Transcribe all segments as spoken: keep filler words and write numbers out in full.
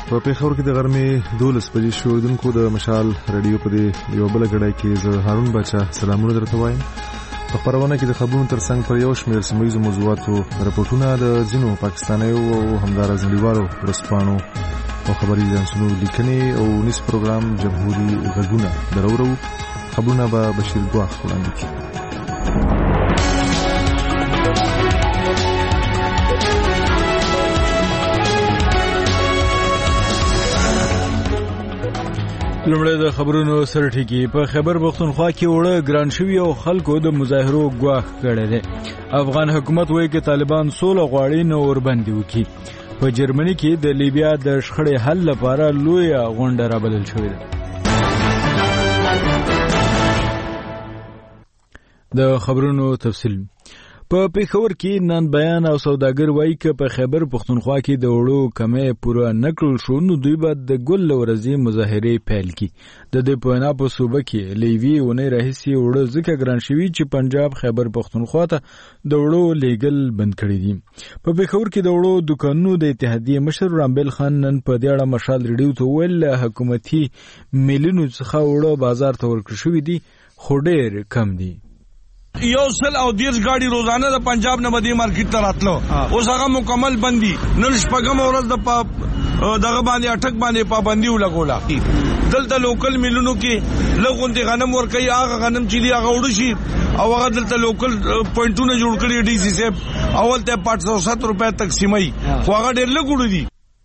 په پېښور کې د غرمې دولس بجې شو. اوریدونکو د مشال رادیو په دې یو بله ګړۍ کې زه هارون باچا سلامونه درته وایم. په خپرونه کې د خبرونو ترڅنګ پر یو شمېر سیمه ییزو موضوعاتو رپورټونه د ځینو پاکستانیو او همداراز نړیوالو ورځپاڼو او خبري ایجنسونو لیکنې او نیس پروګرام جمهوري غږونه درورو. خبرونه به بشیر ګواخ وړاندې کړي. لومړی د خبرونو سرټکی. په خیبر پښتونخوا کې وړه ګران شوی او خلکو د مظاهرو ګواښ کړی دی. افغان حکومت وایي چې طالبان سوله غواړي نو ورباندې وکړي. په جرمني کې د لیبیا د شخړې حل لپاره لویه غونډه رابلل شوې ده. د خبرونو تفصیل. په پېښور کې نن بیان او سوداګر وایي چې په خیبر پښتونخوا کې د وړو کمې پوره نکړل شو نو دوی به د ګل ورځې مظاهرې پیل کړي. د دې په وینا په صوبه کې لیوي ونې راهیسې وړه ځکه ګران شوي چې پنجاب خیبر پښتونخوا ته د وړو لیږل بند کړي دي. په پېښور کې د وړو دوکانونو د اتحادیې مشر رامبل خان نن په دې اړه مشال ریډیو ته وویل حکومتي میلیونو څخه وړه بازار ته ورکړل شوي دي خو ډېر کم دي. یو سل او دیرش گاڑی روزانه د پنجاب نه بدی مارکیټ ته راتلو اوس هغه مکمل بندي. نن شپږم ورځ د دغه باندې اٹک باندې پابندي ولګولا. دلته لوکل میلونو کې لغونتي غنم ورکي هغه غنم چې دی هغه وړو شي او هغه دلته لوکل پوینټونه جوړ کړی ډي سي صاحب اول ته پانچ سو ستر روپے تقسیمي خو هغه ډېر لګوړو دي.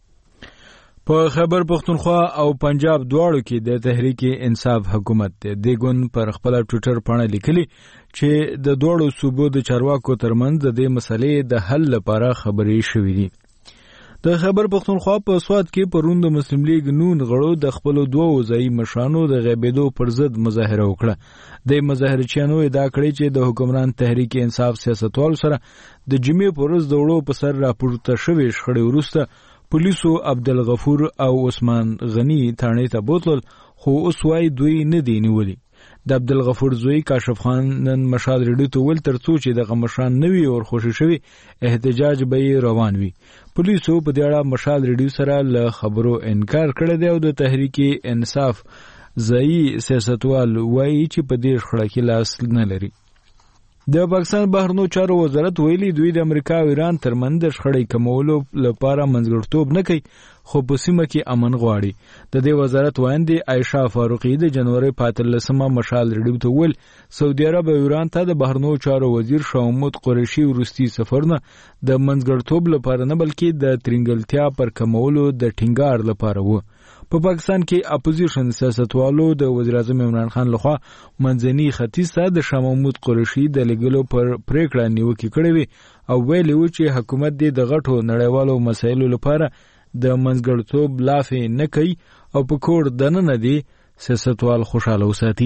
په خیبر پښتونخوا او پنجاب دواړو کې د تحریک انصاف حکومت د ګون پر خپل ټویټر باندې لیکلي چې د دواړو صوبو د چارواکو ترمنځ د دې مسلې د حل لپاره خبرې شوې دي. د خیبر پښتونخوا په سواد کې پرون د مسلم لیگ نون غړو د خپل دوه ځای مشانو د غیبېدو پر ضد مظاهره وکړه. د مظاهرچیانو ادعا کړې چې د حکمران تحریک انصاف سیاستوالو سره د جمعې پر ورځ د وړو په سر راپورته شوې شخړې وروسته پولیسو عبدالغفور او عثمان غنی تھانې ته بوتلل خو اوس وايي دوی نه دی نیولي. د عبدالغفور زوی کاشف خان نن مشال ریډیو ته ویل تر څو چې دغه مشان نوي او خوشي شوی احتجاج به روان وي. پولیسو په دې اړه مشال ریډیو سره له خبرو انکار کړی دی او د تحریک انصاف ځای سیاستوال وايي چې په دې شخړه کې لاس نه لري. د پاکستان بهرنیو چارو وزارت ویلي دوی د امریکا او ایران ترمنځ د شخړې کمولو لپاره منځګړیتوب نه کوي خو په سیمه کې امن غواړي. د دې وزارت وایندې عایشه فاروقي د جنوري په اتلسمه مشال ریډیو ته ویل سعودي عرب او ایران ته د بهرنیو چارو وزیر شاه محمود قریشي وروستي سفرونه د منځګړیتوب لپاره نه بلکې د ترنګلتیا پر کمولو د ټینګار لپاره وو. په پاکستان کې اپوزیشن سیاستوالو د وزیر اعظم عمران خان لخوا منځني ختیځ ته د شاه محمود قریشي د لګلو پر پریکړه نیوکه کړې وي او ویلي و چې حکومت دې د غټو نړیوالو مسایلو لپاره د منځګړیتوب لافې نه کوي او په کور دننه دي سیاستوال خوشاله وساتي.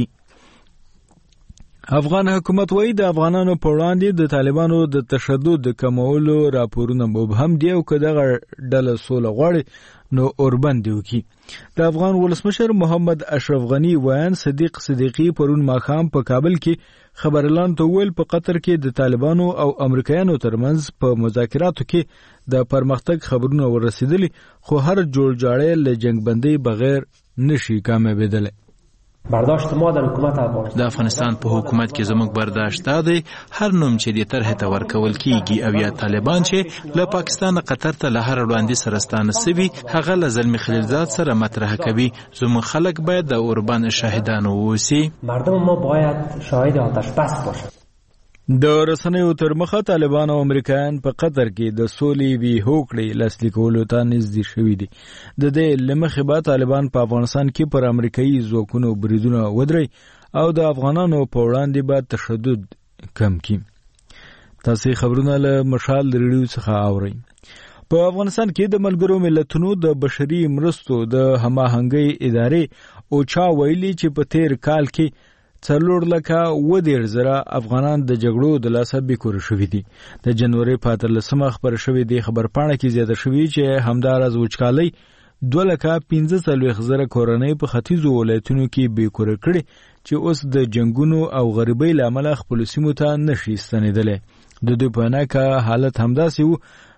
افغان حکومت وایي د افغانانو په وړاندې د طالبانو د تشدد کمولو راپورونه مبهم دي او که دغه ډله سوله غواړي نو اوربند وکي. د افغان ولسمشر محمد اشرف غنی ویان صدیق صدیقی پرون ماښام په کابل کې خبرلان ته ویل په قطر کې د طالبانو او امریکایانو ترمنځ په مذاکراتو کې د پرمختګ خبرونه ورسېدلي خو هر جوړجاړی له جنگ بندۍ بغیر نشي کامیابېدلی. برداشت ما در حکومت افغانستان د افغانستان په حکومت کې زموږ برداشت دی هر نوم چې د طرح ته ورکول کیږي او یا طالبان چې له پاکستان قطر ته له هر وړاندې سره ستانه سوي هغه له زلمی خلیلزاد سره مطرح کوي. زموږ خلک باید د اوربان شاهدان اوسي. مردم ما باید شاهد آتش بس باشند. د رسنیو تر مخه طالبان او امریکایان په قطر کې د سولې وی هوکړې لاسلیک کولو ته نږدې شوي دي. د دې لمخې به طالبان په افغانستان کې پر امریکایي ځواکونو بریدونه ودري او د افغانانو په وړاندې به تشدد کم کړي. تاسو خبرونه له مشال ریډیو څخه اورئ. په افغانستان کې د ملګرو ملتونو د بشري مرستو د هماهنګۍ ادارې اوچا ویلي چې په تیر کال کې څلور لکه اوه دېرش زره افغانان د جګړو د لاسه بېکوره شوي دي. د جنوري په اتلسمه خپره شوې دې خبرپاڼه کې زیاته شوي چې همداراز وچکالۍ دوه لکه پنځه څلوېښت زره کورنۍ په ختیځو ولایتونو کې بېکوره کړي چې اوس د جنګونو او غریبۍ له امله خپلو سیمو ته نشي ستنېدلی. د دوی په وینا که حالت همداسې و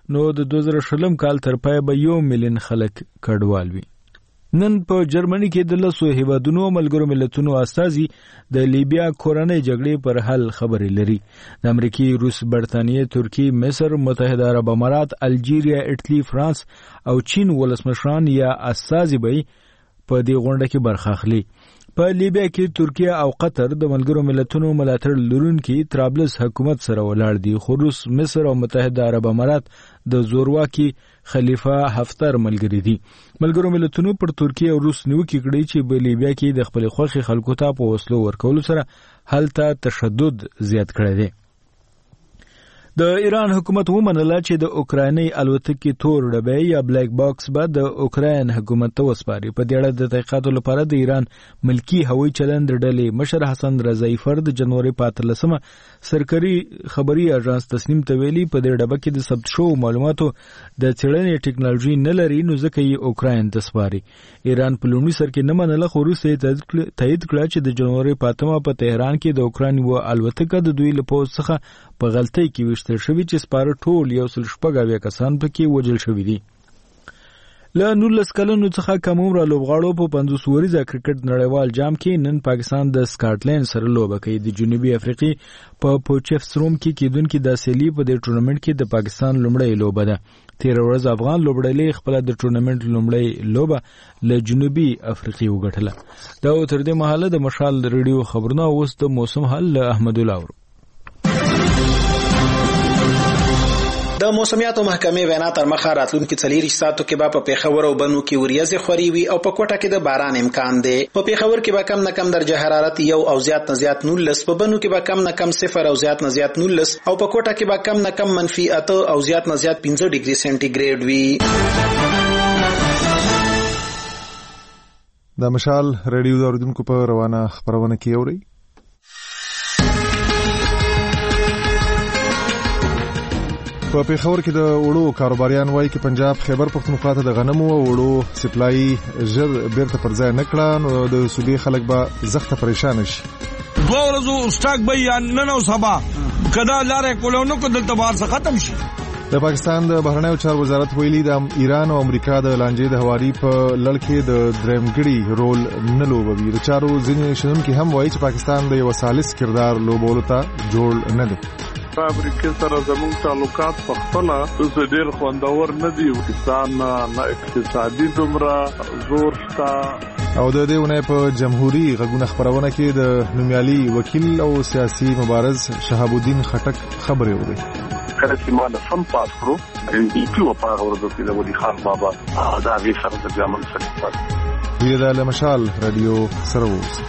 نو د دوه زره شلم کال تر پای به یو میلیون خلک کډوال وي. نن په جرمني کې د لسو هیوادونو ملګرو ملتونو استازي د لیبیا کورنۍ جګړې پر حل خبرې لري. د امریکای، روس، برتانیې، ترکی، مصر، متحده عرب امارات، الجیریا، اټلی، فرانس او چین ولسمشران یا استازي به په دې غونډه کې برخه اخلي. په لیبیا کې ترکیه او قطر د ملګرو ملتونو ملاتړ لرونکي طرابلس حکومت سره ولاړ دي، خو روس، مصر او متحده عرب امارات د زورواکي خلیفہ حفتر ملګری دي. ملګرو ملتونو پر ترکیه او روس نیوکه کړې چې په لیبیا کې د خپل خوخي خلکو ته په وسلو ورکولو سره هلته تشدد زیات کړی دی. د ایران حکومت ومنله چې د اوکرایني الوتکې تور ډبې یا بلیک باکس به د اوکراین حکومت ته وسپاري. په دې اړه د تحقیقاتو لپاره د ایران ملکی هوایي چلند ډلې مشر حسن رضایی فرد جنوري په اتلسمه سرکاري خبري اژانس تسنیم ته ویلي په دې ډبه کې د ثبت شوو معلوماتو د څېړنې ټیکنالوژي نه لري، نو ځکه یې اوکراین ته سپاري. ایران په لومړي سر کې نه منله، خو وروسته یې تایید کړه چې د جنوري په اتمه په تهران کې د اوکراین یوه الوتکه د دوی له پوځ څخه په غلطۍ کې ویشتل شوي چې سپاره ټول یو سل شپږ اویا کسان پکې وژل شوي دي. له نولس کلونو څخه کم عمره لوبغاړو په پنځوس وریزه کرکټ نړیوال جام کې نن پاکستان د سکاټلند سره لوبه کوي. د جنوبي افریقې په پوچفستروم کې کېدونکې دا سیالي په دې ټورنمنټ کې د پاکستان لومړی لوبه ده. تېره ورځ افغان لوبډلې خپله د ټورنمنټ لومړی لوبه له جنوبي افریقې وګټله. دا تر دې مهاله د مشال ریډیو خبرونه. اوس د موسم حال له احمد الله ورو. د موسمیاتو محکمې وینا تر مخه راتلونکي څلوېښت ساعتو کې به په پېښور او بنو کې وریځې خورې وي او په کوټه کې د باران امکان دی. په پېښور کې به کم نه کم درجه حرارت یو او زیات نه زیات نولس، په بنو کې به کم نه کم صفر او زیات نه زیات نولس او په کوټه کې به کم نه کم منفي اته او زیات نه زیات پنځه ډیګري سنټیګریډ وي. د مشال ریډیو د اوریدونکو په روانه خبرونه کې اوري. په پېښور کې د وړو کاروباریان وایي چې پنجاب خیبر پښتونخوا ته د غنمو او وړو سپلای ژر بیرته پر ځای نه کړه، نو د صوبې خلک به زخته پریشان شي. دوه ورځو سټاک به یا نن او سبا کدا لارې کولونو کو دلته بار څخه ختم شي. د پاکستان د بهرنیو چارو وزارت ویلي د ایران او امریکا د لانجې د هواري په لړ کې د درېمګړي رول نه لوبوي. د چارو ځینې شنونکي هم وایي چې پاکستان د یو سالس کردار لوبولو ته جوړ نه دی. امریکا سره زموږ تعلقات په خپله ډېر خوندور نه دي. پاکستان نه اقتصادي دومره زور شته. او د دې ونې په جمهوریت غږونه خبرونه کې د نومیالي وکیل او سیاسي مبارز شهاب الدین خټک خبرې وکړې. کله چې ما د فن پاس کړو ان ای کیو په هغه ورځ کې د ولی خان بابا دا غي سره د ځامن سره ویل د مشال رادیو سره وس.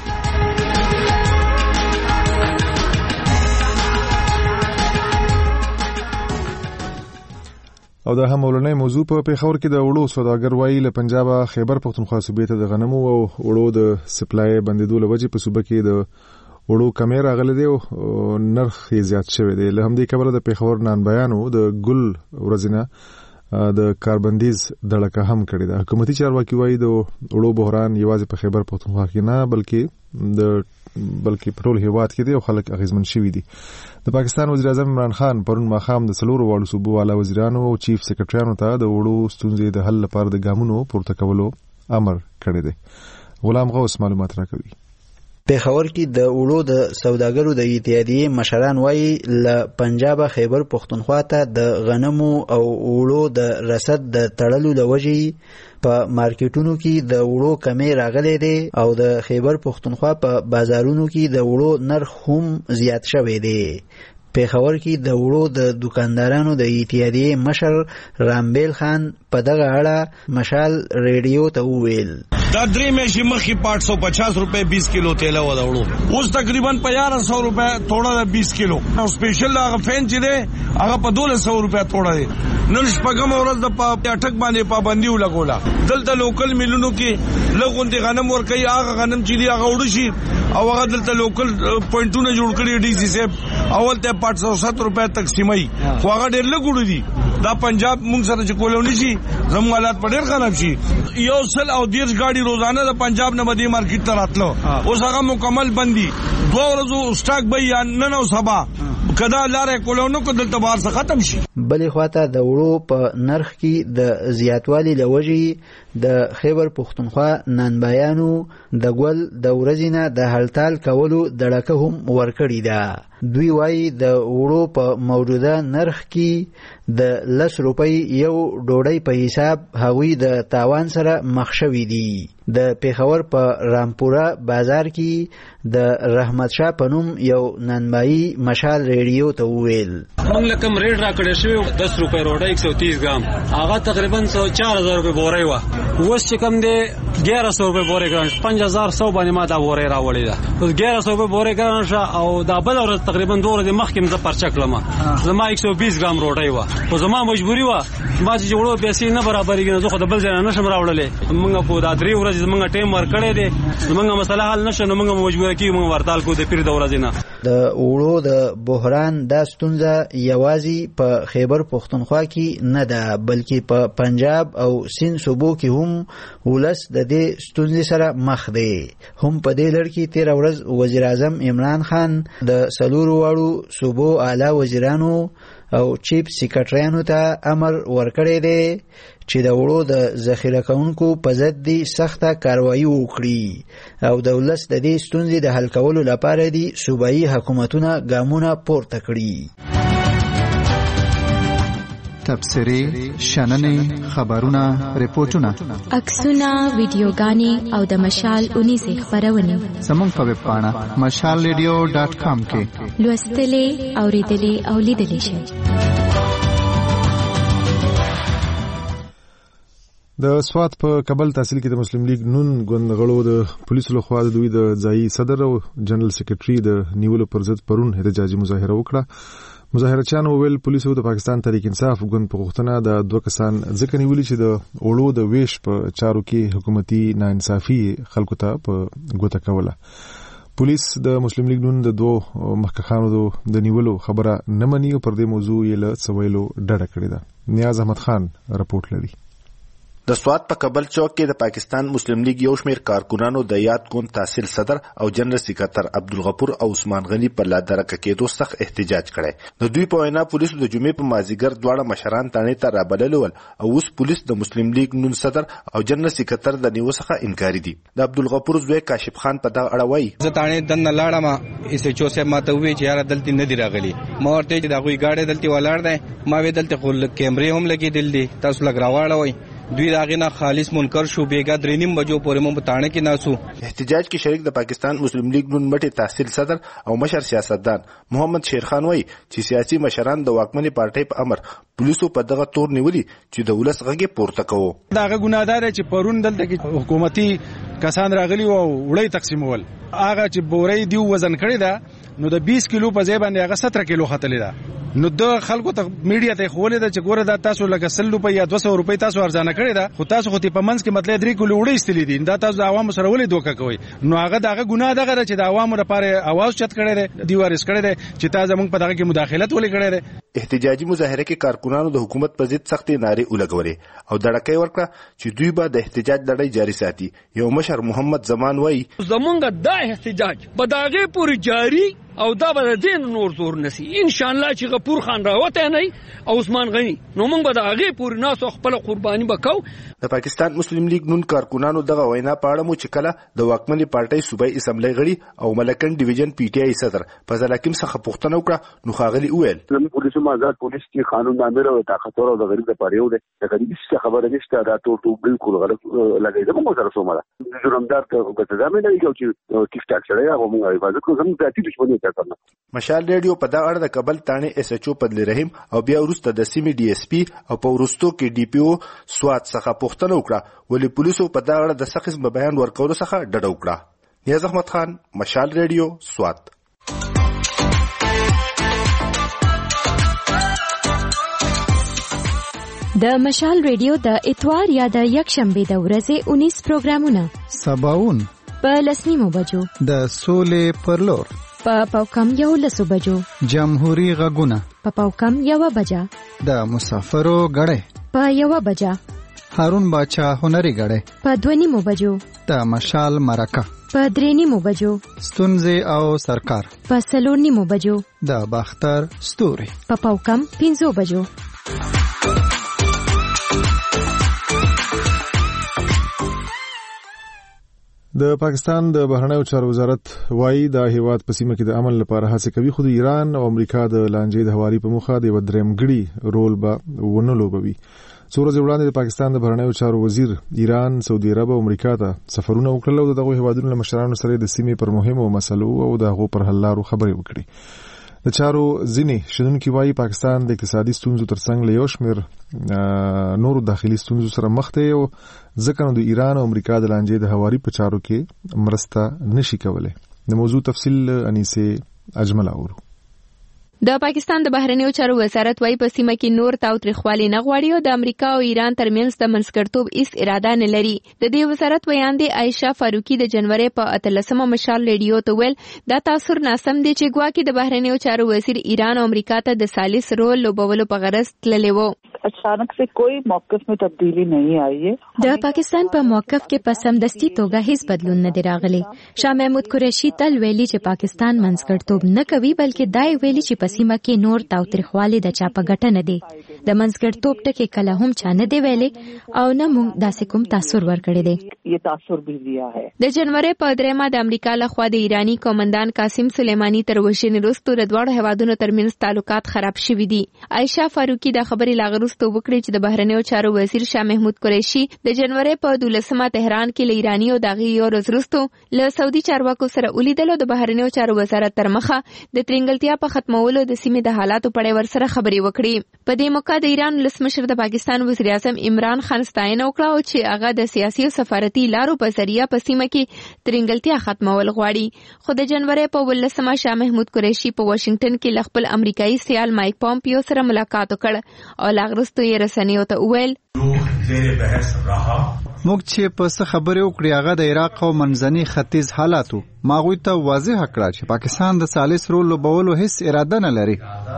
او دا هم مولنۍ موضوع په پېښور کې د وړو سوداګر وایي له پنجاب خیبر پښتونخوا صوبې ته د غنمو او وړو د سپلای بندیدو له وجې په صوبه کې د وړو کمې راغلی دی او نرخ یې زیات شوی دی. له همدې کبله د پېښور نان بیانو د ګل ورځنه د کاربندیز دړکه هم کړې ده. حکومتي چارواکي وایي د وړو بحران یوازې په خیبر پښتونخوا کې نه بلکې د بلکې په ټول هیواد کې دی او خلک اغیزمن شوي دي. د پاکستان وزیر اعظم عمران خان پرون ماښام د څلورو واړو صوبو والا وزیرانو او چیف سیکرټریانو ته د وړو ستونزې د حل لپاره د ګامونو پورته کولو امر کړی دی. غلام غوث معلومات راکوي. پېښور کې د وړو د سوداګرو د اتحادیې مشران وایي له پنجاب خیبر پښتونخوا ته د غنمو او وړو د رسد د تړلو له وجې په مارکیټونو کې د وړو کمې راغلي دي او د خیبر پښتونخوا په بازارونو کې د وړو نرخ هم زیات شوی دی. پېښور کې د وړو د دکاندارانو د اتحادیې مشر رامبیل خان په دغه اړه مشال ریډیو ته وویل. دا درې میاشتې مخکې پاټ سو پچاس روپے بیس کیلو تیله و دا وړو، اوس تقریبا په یاره سو روپے توړه ده بیس کیلو. او سپیشل هغه فین چې دی هغه په دولس سو روپے توړه دی. نن شپږم ورځ د اټک باندې پابندي ولګوله. دلته لوکل میلونو کې لغونډې غنم ورکوي، هغه غنم چې دی هغه وړو شي او هغه دلته لوکل پوینټونه جوړ کړي ډي سي صاحب اول ته پاټ سو ست روپے تقسیمي، خو هغه ډېر لږ وړو دي. دا پنجاب مونږ سره چې کولونی شي زموږ حالات په ډېر خراب شي. یو سل او دیرش ګاډي روزانه د پنجاب نه بدی مارکیټ ته راتلو، اوس هغه مکمل بندي. دوه ورځو سټاک به یا نن او سبا کدا لارې کولونو کو دلته بار څخه ختم شي. بلې خواته د وړو په نرخ کې د زیاتوالي لوجې د خیبر پښتونخوا نانبایانو د ګل د ورځې نه د هړتال کولو دړکه هم ورکړې ده. دوی وایي د وړو په موجوده نرخ کې د لس روپۍ یو ډوډۍ په حساب هغوی د تاوان سره مخ شوي دي. د پیښور په رامپوره بازار کې د رحمت شاه په نوم یو نانبایي مشال ریډیو ته وویل موږ لکم ریډ را کړی شوی دس روپۍ روډۍ ایک سو تیس ګرام هغه تقریبا سو چار هزار روپۍ بورۍ وه. اوس چې کوم دی ګیاره سو روپۍ بورۍ ګران پنځه هزار سو باندې ما دا بورۍ راوړې ده. اوس ګیاره سو روپۍ بورۍ ګران شه او دا بله ورځ تقریبا دوه ورځې مخکې زه پرچه کړم زما ایک سو بیس ګرام روډۍ وه. خو زما مجبوري وه ما چې وړو پیسې نه برابرېږي نو زه خو د بل ځای نه نشم راوړلی. موږ خو دا درې ورځې زموږ ټایم ورکړی دی زموږ مسله حل نه شوه نو موږ مجبوره کېږو موږ ورتال کو د پیر د ورځې نه. د وړو د بحران دا ستونزه یوازې په خیبر پښتونخوا کې نه ده بلکې په پنجاب او سند صوبو کې هم ولس د دې ستونزې سره مخ دی. هم په دې لړ کې تېره ورځ وزیر اعظم عمران خان د څلورو واړو صوبو اعلی وزیرانو او چیف سیکرټریانو ته امر ورکړی دی چې د وړو د ذخیره کوونکو په ضد دي سخته کاروایي وکړي او د ولس د دې ستونزې د حل کولو لپاره دي صوبایي حکومتونه ګامونه پورته کړي. تبصرې، شننې، خبرونه، ریپورټونه، عکسونه، ویډیوګانې او د مشال اونیزې خپرونې زموږ په ویب پاڼه مشال ریډیو ډاټ کام کې لوستلې، اورېدلې او لیدلې شئ. د سوات په کابل تحصیل کې د مسلم لیگ نون ګوند غړو د پولیسو لخوا د دوی د ځایي صدر او جنرال سیکریټري د نیولو پر ضد پرون احتجاجي مظاهره وکړه. مظاهرچیانو ویل پولیسو د پاکستان تحریک انصاف ګوند په غوښتنه د دوه کسان ځکه نیولي چې د وړو د ویش په چارو کې حکومتي ناانصافي خلکو ته په ګوته کوله. پولیس د مسلم لیگ نون د دوه مخکښانو د نیولو خبره نه مني او پر دې موضوع یې له څه ویلو ډډه کړې ده. نیاز احمد خان رپورټ لري. د سوات په کابل چوک کې د پاکستان مسلم لیگ یو شمېر کارکونانو د یاد ګوند تحصیل صدر او جنرال سیکرټر عبدالغفور او عثمان غنی په لادرکه کېدو سخت احتجاج کړی. د دوی په وینا پولیسو د جمعې په مازیګر دواړه مشران تانې ته رابللي ول او اوس پولیس د مسلم لیگ نون صدر او جنرال سیکرټر د نیو څخه انکاري دي. د عبدالغفور زوی کاشف خان په دغه اړه وایي زه تانې دننه لاړم ایس ایچ او صاحب ماته وویل چې یاره دلته نه دي راغلي. ما ورته چې د هغوی ګاډی دلته ولاړ دی ما ویل دلته خو کیمرې هم لګېدل دي تاسو لږ راواړوئ. دوی داغه نه خالص منکر شو بیګا درې نیم بجو پورې مو بتاڼه کې ناسو. احتجاج کې شریک د پاکستان مسلم لیگ نون مټي تحصیل صدر او مشر سیاستدان محمد شیرخان وایي چې سیاسي مشران د واکمنې پارټۍ په امر پولیسو په دغه تور نیولي چې د ولس غږ پورته کوو. داغه ګناهدار چې پرون دلته کې حکومتي کسان راغلي او وړي تقسیمول هغه چې بورې دی وزن کړی دا نو د بیس کیلو په ځای باندې هغه ستر کیلو خطلې ده. نو د خلکو ته میډیا ته خولې ده چې ګوره دا تاسو لکه سل روپۍ یا دوه سوه روپۍ تاسو ارزانه کړې ده خو تاسو خو په منځ کې مطلب درې کیلو وړۍ ایستلې دي دا تاسو د عوامو سره ولې دوکه کوئ. نو هغه دغه ګناه دغه ده چې د عوامو لپاره اواز چت کړی دی دی وارث کړی دی چې تاسو موږ په دغه کې مداخلت ولې کړی دی. احتجاجي مظاهره کې کارکونانو د حکومت په ضد سختې نارې ولګولې او دړکې ورکړه چې دوی به د احتجاج لړۍ جاري ساتي. یو مشر محمد زمان وایي زمونږ دا احتجاج به د هغې پورې جاري او دا به د دین نور زور نسی ان شاء الله چې غفور خان راوته نه او عثمان غنی نو موږ به د هغې پورې ناس خپل قرباني وکاو. د پاکستان مسلم لیگ نون کارکونانو دغه وینا په اړه مو چې کله د واکمنې پارټۍ صوبایي اسمبلی غړي او ملکن ډیویژن پی ټی آی صدر فضل حکیم څخه پوښتنه وکړه نو ښاغلي وویل زموږ پولیسو آزاد پولیس کې قانون نامه او طاقتور او د غریب لپاره یو دی د غریب څه خبره نشته دا ټول ټول بالکل غلط لګي زموږ سره سومره جرمدار ته ګټه نه لګي چې ټیک ټاک سره هغه موږ حفاظت کوو زموږ ذاتي دښمني کوي. مشال ریډیو په دا اړه د کابل تانې ایس ایچ او بدل رحیم او بیا وروسته د سیمې ډي اس پی او په وروستو کې ډي پی او سوات څخه پوښتنه وکړه ولې پولیسو په دا اړه د سخت بیان ورکولو څخه ډډه وکړه. نیاز احمد خان مشال ریډیو سوات. د مشال ریډیو د اتوار یا د یکشنبه د ورځې اونیس پروګرامونه سباون په لسنیمو بجو د سولې پر لور په پاوکم یو لسو بجو جمهوریت غږونه په پاوکم یو بجا د مسافرو غړې په یو بجا هارون باچا هنري غړې په دوه نیمو بجو د مشال مرکه په درې نیمو بجو ستونزې او سرکار په څلور نیمو بجو د باختر ستوري په پاوکم پنځو بجو. د پاکستان د بهرنیو چارو وزارت وايي د هیواد په سیمه کې د امن لپاره هڅه کوي، خو د ایران او امریکا د لانجې د هواري په مخه د ودرېمګړي رول به ونه لوبوي. څو ورځې وړاندې د پاکستان د بهرنیو چارو وزیر ایران، سعودي عرب او امریکا ته سفرونه وکړل او دغه هیوادونو له مشرانو سره د سیمې پر مهمو مسلو او د هغو پر حل لارو خبرې وکړي. د چارو ځینې شنونکي وايي پاکستان د اقتصادي ستونزو ترڅنګ له یو شمېر نورو داخلي ستونزو سره مخ دی او ځکه نو د ایران او امریکا د لانجې د هواري په چارو کې مرسته نشي کولای. د موضوع تفصیل انیسه اجمل اورو. د پاکستان د بهرنیو چارو وزارت وايي په سیمه کې نور تاوتریخوالي نه غواړي او د امریکا او ایران ترمنځ د منځګړیتوب هیڅ اراده نه لري. د دې وزارت ویاندې عائشه فاروقي د جنوري په اتلسمه مشال ریډیو ته ویل دا تاثر ناسم دی چې ګواکې د بهرنیو چارو وزیر ایران او امریکا ته د ثالث رول لوبولو په غرض تللی و. اچانک سے کوئی موقف میں تبدیلی نہیں آئی ہے. د پاکستان په موقف کې په سمدستي توګه هیڅ بدلون نه دی راغلی. شاه محمود قریشي تل ویلي چې پاکستان منځګړیتوب نه کوي، بلکې دا ویلي چې په سیمه کې نور تاوتریخوالی د چا په ګټه نه دی. د منځګړیتوب ټکی کله هم چا نه دی ویلي او نه موږ داسې کوم تاثر ورکړی دی. یہ تاثر بھی دیا ہے. د جنوري په درېمه د امریکا لخوا د ایرانی قومندان قاسم سلیمانی تر وشنې وروسته د دواړو هیوادونو ترمنځ تعلقات خراب شوي دي. عائشه فاروقي د خبرې لاغروسته وکړي چې د بهرنیو چارو وزیر شاه محمود قریشي د جنوري په دولسمه تهران کې له ایرانی او دغه یو ورځ وروسته له سعودي چارواکو سره ولیدل او د بهرنیو چارو وزارت تر مخه د ترنګلتیا په ختمولو د سیمې د حالاتو په اړه ورسره خبرې وکړي. په دې موقع د ایران ولسمشر د پاکستان وزیر اعظم عمران خان ستاینه وکړه چې هغه د سیاسي او سفارتي لارو په ذریعہ په سیمه کې ترنګلتیا ختمول غواړي. خو د جنوري په ولسمه شاه محمود قریشي په واشنگټن کې له خپل امریکایي سیال مایک پومپیو سره ملاقات وکړ او لاغرستو یې رسنیو ته وویل موږ چې په څه خبرې وکړې هغه د عراق او منځني ختیځ حالاتو ما غوی ته واضح کړه چې پاکستان د ثالث رول لوبولو هیڅ اراده نه لري.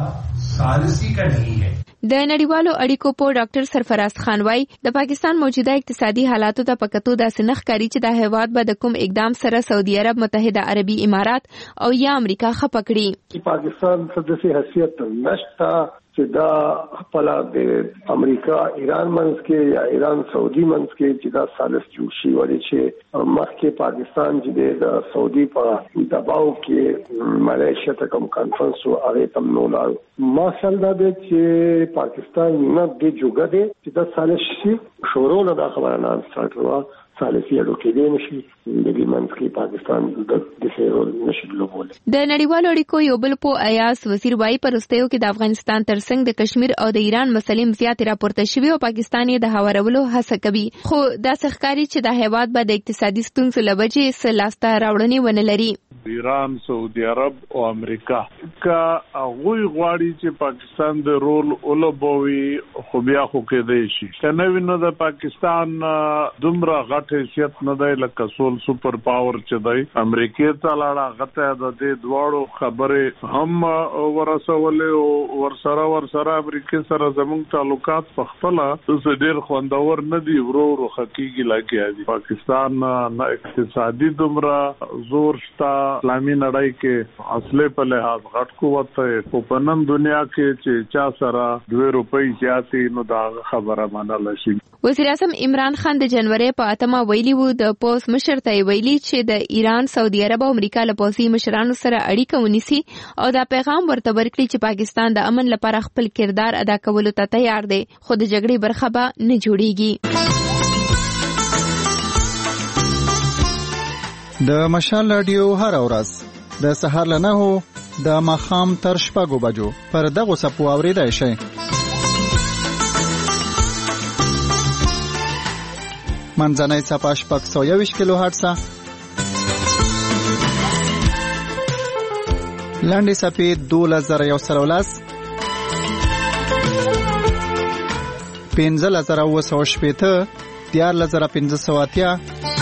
د نړیوالو اړیکو په ډاکټر سرفراز خان وايي د پاکستان موجوده اقتصادي حالاتو ته پکتو داسې نه ښکاري چې د هیواد به د کوم اقدام سره سعودي عرب، متحده عربي امارات او یا امریکا خپه کړي. پاکستان څه داسې حیثیت نشته چې دا خپل د امریکا ایران منځ کې یا ایران سعودي منځ کې چې دا ثالث جوړ شي، ولې چې مخکې پاکستان چې د سعودي په دباو کې ملیشیا ته کوم کانفرنس او هغه تم نو لاړ. ماشاء الله دې چې پاکستان نه دې جوګه دې چې دا ثالث شي شروع نه دا خبره نه سٹارټ وه ثالثي اډو کې دې نشي د دې منځ کې پاکستان د دې نشي لوبول. د نړیوالو اړیکو یو بل په ایاس وزیر وايي پر واستیو کې د افغانستان ترڅنګ د کشمیر او د ایران مسلې زیات راپورته شوي او پاکستان یې د هوارولو هڅه کوي. خو دا ښکاري چې د هیواد به د اقتصادي ستونزو له وجې څه لاسته راوړنې ونه لري. ایران، سعودي عرب او امریکا کا هغوی غواړي چې پاکستان د رول ولوبوي، خو بیا خو کېدای شي کنه وینو د پاکستان دومره غټ حیثیت نه دی لکه سول سپر پاور چې دی. امریکا ته لاړه غته د دې دواړو خبرې هم ورسولې او ورسره ورسره امریکا سره زموږ تعلقات په خپل ډېر خوندور نه دي، ورو ورو حقيقي لاګي دي. پاکستان نه اقتصادي دومره زور شته، اسلامي نړۍ کې اصله په لحاظ غټ قوت ته په پنن دنیا کې چې چا سره دوه روپۍ زیاتې نو دا خبره منل شي. وزیر اعظم عمران خان د جنوري په اتمه ویلي وو د پوس مشر ته ویلي چې د ایران، سعودي عرب او امریکا له پوځي مشرانو سره اړیکه ونیسي او دا پیغام ورته ورکړي چې پاکستان د امن لپاره خپل کردار ادا کولو ته تیار دی، خو د جګړې برخه به نه جوړیږي. د مشال رادیو هر ورځ د سهار له نهو د ماښام تر شپږو بجو پر دغو څپو اورېدای شئ. منځنۍ څپه شپږ سوه یوویشت کیلو هرټزه، لنډې څپې دولس زره یو سل او لس، پنځلس زره اوه سوه شپېته، دیارلس زره پنځه سوه اتیا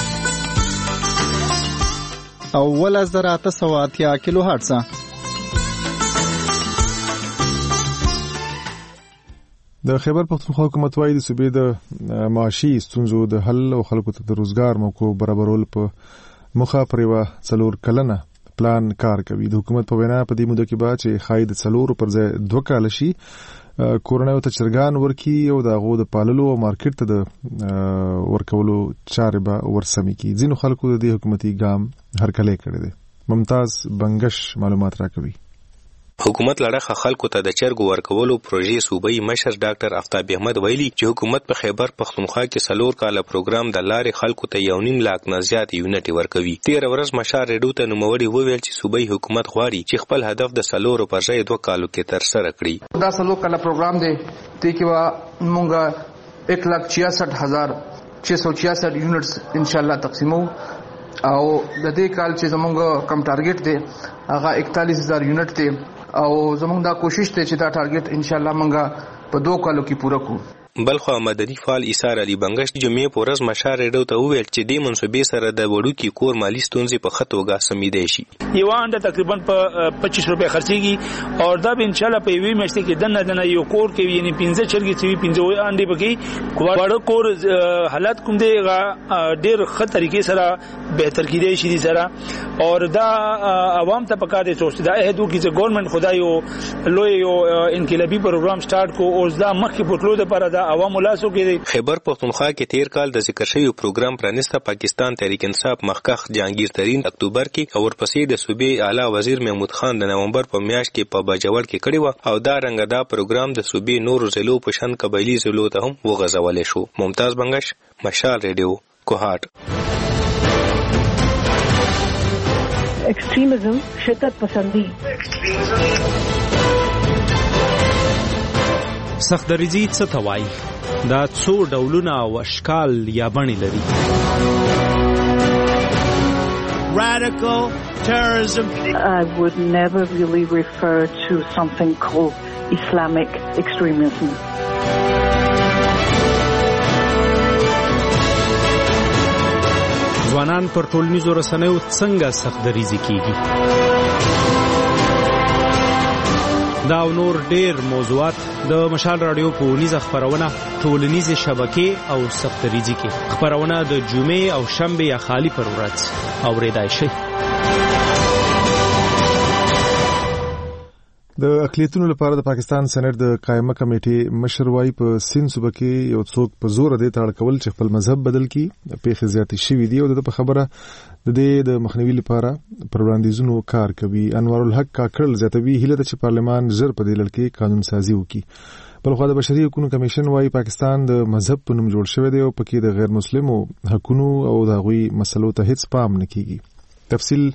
او اوولس زره اته سوه اتیا کیلو هرټزه. د خیبر پختونخوا حکومت وايي د صوبې د معاشي ستونزو د حل او خلکو ته د روزګار موقع برابرول په مخه پرېوا څلور کلنه پلان کار کوي. د حکومت په وینا په دې موده کې به چې ښایي د څلورو پر ځای دوه کاله شي کورنیو ته چرګان ورکي او د هغو د پاللو او مارکیټ ته د ورکولو چارې به ورسمې کړي. ځینو خلکو د دې حکومتي ګام هرکلی کړی دی. ممتاز بنگش معلومات راکوي. حکومت لړخه خلکو ته د چرګ ورکولو پروژې صوبایي مشر ډاکټر آفتاب احمد ویلي چې حکومت په خیبر پختونخوا کې څلور کاله پروګرام د لارې خلکو ته یو نیم لاک نه زیات یونټ ورکوي. تیر ورځ مشر ریډیو ته نوموړي وویل چې صوبایي حکومت غواړي چې خپل هدف د څلورو پر ځای دوه کالو کې تر سره کړي. دا څلور کاله پروګرام دی چې کې مونږ ایک لاک چھیاسٹھ ہزار چھ سو چھیاسٹھ یونټس ان شاء الله تقسیمو او د دې کال چې زمونږ کم ټارګټ دی هغه اکتالیس هزار یونټ دی او زمونږ دا کوشش ته چې دا ټارګټ ان شاء الله مونږه په دوه کالو کې پوره کړو. بلخو مدني فعال ایثار علي بنگش جمعې په ورځ مشر ریډیو ته وویل چې دې منصوبې سره د وړوکي کور مالی ستونزې په ښه توګه سمیدای شي. یو انده تقریبا په پچیس روپے خرڅيږي او دا به ان شاء الله په یوې میاشتې کې دنه دنه یو کور کې یعنی پنځه چرګي چې پنځه انډي پکې وړو کور حالت کوم دی ډېر ښه طریقې سره بهتر کیدای شي سره او دا عوام ته پکاره چې دا هدو کې چې ګورنمنت خدایو لوی یو انقلابي پروګرام سٹارټ کو او دا مخکې پټلو د پر دا عوام لاسو کې. خیبر پختونخوا کې تیر کال د ذکر شوی پروګرام پرانسته پاکستان تحریک انصاف مخکخ جهانگیر ترین اکتوبر کې او ورپسې د صوبې اعلی وزیر محمود خان د نومبر په میاشت کې په باجوړ کې کړی و او دا رنګ دا پروګرام د صوبې نورو ضلعو په شان قبایلی ضلعو ته هم وغځولې شو. ممتاز بنگش، مشال ریډیو، کوهاټ. ایکسټریمزم شدت پسندی سخت دریزی څه ته وایي؟ دا څو ډولونه او اشکال یا بڼې لري. Radical terrorism. I would never really refer to something called Islamic extremism. ځوانان پر ټولنیزو رسنیو څنګه سخت دریزي کیږي؟ دا او نور ډیر موضوعات د مشال رادیو په ونیزه خبرونه ټولنیزه شبکې او سخت دریزي کې خبرونه د جمعې او شنبه یا خالی پر ورځ اوریدای شي. د اقلیتونو لپاره د پاکستان سېنات د قائمه کمیټې مشر وايي په سیند صوبه کې یو څوک په زور دی تاړ کول چې خپل مذهب بدل کړي پیښې زیاتې شوې دي او د په خبره د دې د مخنیوي لپاره پر وړاندیزونو کار کوي. انوار الحق کاکړ زیاتوي هیله ده چې پارلمان زر په دې لړ کې قانون سازي وکړي. بلخو د بشري حقوقو کمیشن وايي پاکستان د مذهب په نوم جوړ شوی دی او پکې د غیر مسلمو حقوقو او د هغوی مسلو ته هیڅ پام نه کیږي. تفصیل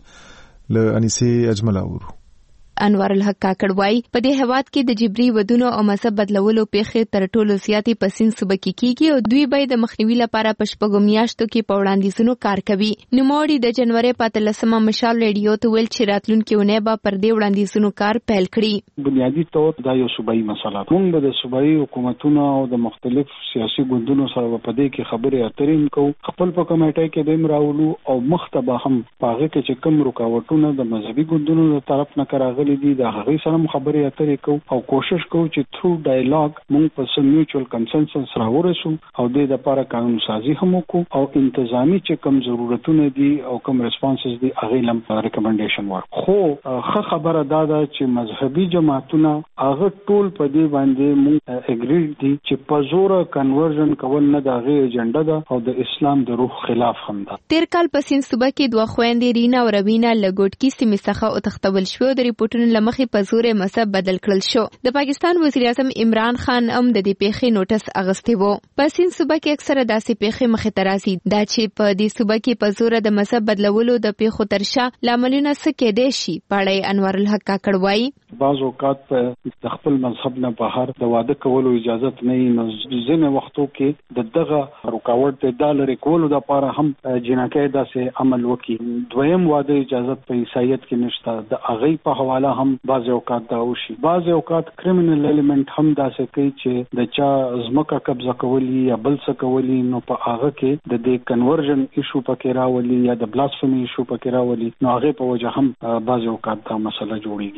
له انیسه اجمل اورو. انوار الحق کاکړ وایي په دې هواد کې د جبري ودونو او مذهب بدلولو پیښې تر ټولو زیاتې په سیند صوبه کې کیږي او دوی به د مخنیوي لپاره په شپږو میاشتو کې په وړاندیزونو کار کوي. نوموړي د جنوري په اتلسمه مشال ریډیو ته ویل چې راتلونکي اونۍ به پر دې وړاندیزونو کار پیل کړي. بنیادی طور دا یو صوبایي مسله ده. موږ د صوبایي حکومتونو او د مختلف سیاسي ګوندونو سره په دې کې خبرې اترې کوو. خپل په کمیټه کې دیم راولو او مختبه هم پاغه کې چې کوم رکاوټونه د مذهبي ګوندونو له طرف نه کراغلي دي د هغه سره خبرې اترې کوو او کوشش کوو چې تھرو ډایلاګ موږ په سم میوچوال کنسنسس راورسو او د لپاره قانون سازي هم وکړو او انتظامی چې کوم ضرورتونه دي او کوم ریسپانسز دي هغه لم ریکمنډیشن ورک. خو خه خبره دا ده چې مذهبي جماعتونه هغه ټول په دې باندې موږ اګری دي چې په زور کنورژن کول نه د هغه ایجنډا ده او د اسلام د روح خلاف هم ده. تیر کال په سیند صوبه کې دوه خويندې رینا او روینا لګوټکی سیمې څخه او تختول شو د ریپورتونو لمخې په زور مذهب بدل کړل شو. د پاکستان وزیر اعظم عمران خان هم د دې پیښې نوټس اغستی وو. په سیند صوبه کې اکثره داسې پیښې مخې ته راځي دا چې په دې صوبه کې په زور د مذهب بدلولو د پیښو ترشا لاملونه څه کېدای شي. پاړی انوار الحق کاکړ وایي بعض اوقات په خپل مذهب نه بهر د واده کولو اجازه نه وي. ځینې وختو کې د دغه رکاوټ د ډالر کولو لپاره هم جنکې داسې عمل وکړي. دویم واده اجازه په عیسایت کې نشته. د هغه په حواله هم بعض اوقات دا وشي. بعض اوقات کریمینل الیمنت هم داسې کوي چې د چا ځمکه قبضه کولی یا بل څه کولی نو په هغه کې د دې کنورژن ایشو پکې راولي یا د بلاسفمی ایشو پکې راولي نو هغه په وجه هم بعض اوقات دا مسله جوړیږي.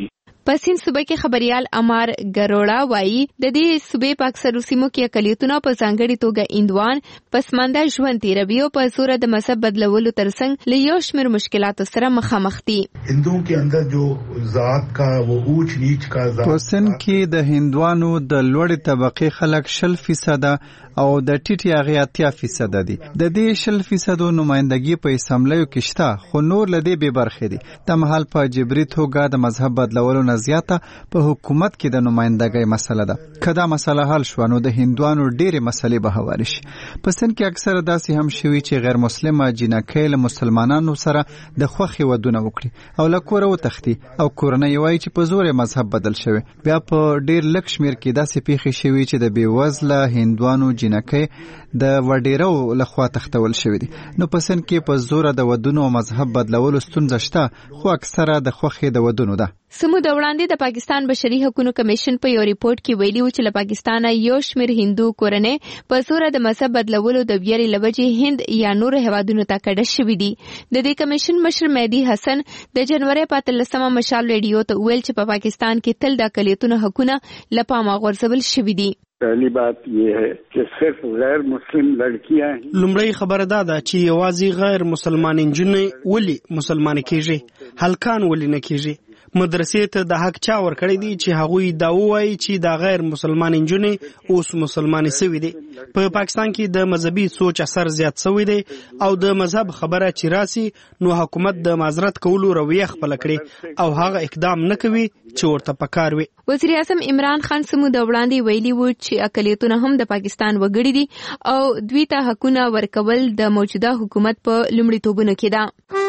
په سین صوبه کې خبريال امار ګروړه وایي د دې صوبې په اکثرو سیمو کې اقلیتونه په ځانګړي توګه اندوان پسمانده ژوند تیروي او په زور د مذهب بدلولو ترڅنګ له یو شمېر مشکلاتو سره مخامخ دي. हिंदुओं के अंदर जो जात का वो ऊंच नीच का په سن کې د هندوانو د لوړې طبقې خلک شل فیصده او د ټیټې هغې اتیا فیصده دي. د دې شل فیصدو نمایندګي په اسمبلیو کې شته، خو نور له دې بې برخې دي. د مهال په جبري توګه د مذهب بدلولو نه زیاته په حکومت کې د نمایندګۍ مسله ده. که دا مسله حل شوه نو د هندوانو ډېرې مسلې به هوارې شي. په سن کې اکثره داسې هم شوي چې غیر مسلمه جینکۍ له مسلمانانو سره د خوښې ودونه وکړي او له کوره وتښتي او کورنۍ وایي چې په زور مذهب بدل شوی. بیا په ډېر لږ شمېر کې داسې پیښې شوي چې د بېوزله هندوانو جینکۍ د وډیرو لخوا تختول شوی دي. نو په سن کې په زور د ودونو او مذهب بدلولو ستونزه شته، خو اکثره د خوښې د ودونو ده. سمو د وړاندې د پاکستان بشري حقوقو کمیشن په یو ریپورت کې ویلي و چې له پاکستانه یو شمېر هندو کورنۍ په زور د مذهب بدلولو د ویرې له وجې هند یا نورو هیوادونو ته کډه شوي دي. د دې کمیشن مشر مهدي حسن د جنوري په اتلسمه مشال ریډیو ته ویل چې په پاکستان کې تل د اقلیتونو حقونه له پامه غورځول شوي دي. پہلی بات یہ ہے کہ صرف غیر مسلم لڑکیاں ہیں. لومړی خبره دا ده چې یوازې غیر مسلمان نجونې ولې مسلمان کېږي، هلکان ولې نه کېږي. مدرسې ته د حق چا ورکړی دی چې هغوی دا ووایي چې دا غیر مسلمان نجونې اوس مسلمانې سوي دي. په پاکستان کې د مذهبي سوچ اثر زیات سوی دی او د مذهب خبره چې راسي نو حکومت د معذرت کولو رویه خپله کړي او هغه اقدام نه کوي چې ورته پکار وي. وزیر اعظم عمران خان سمو د وړاندې ویلي و چې اقلیتونه هم د پاکستان وګړي دي او دوی ته حقونه ورکول د موجوده حکومت په لومړیتوبونو کې ده.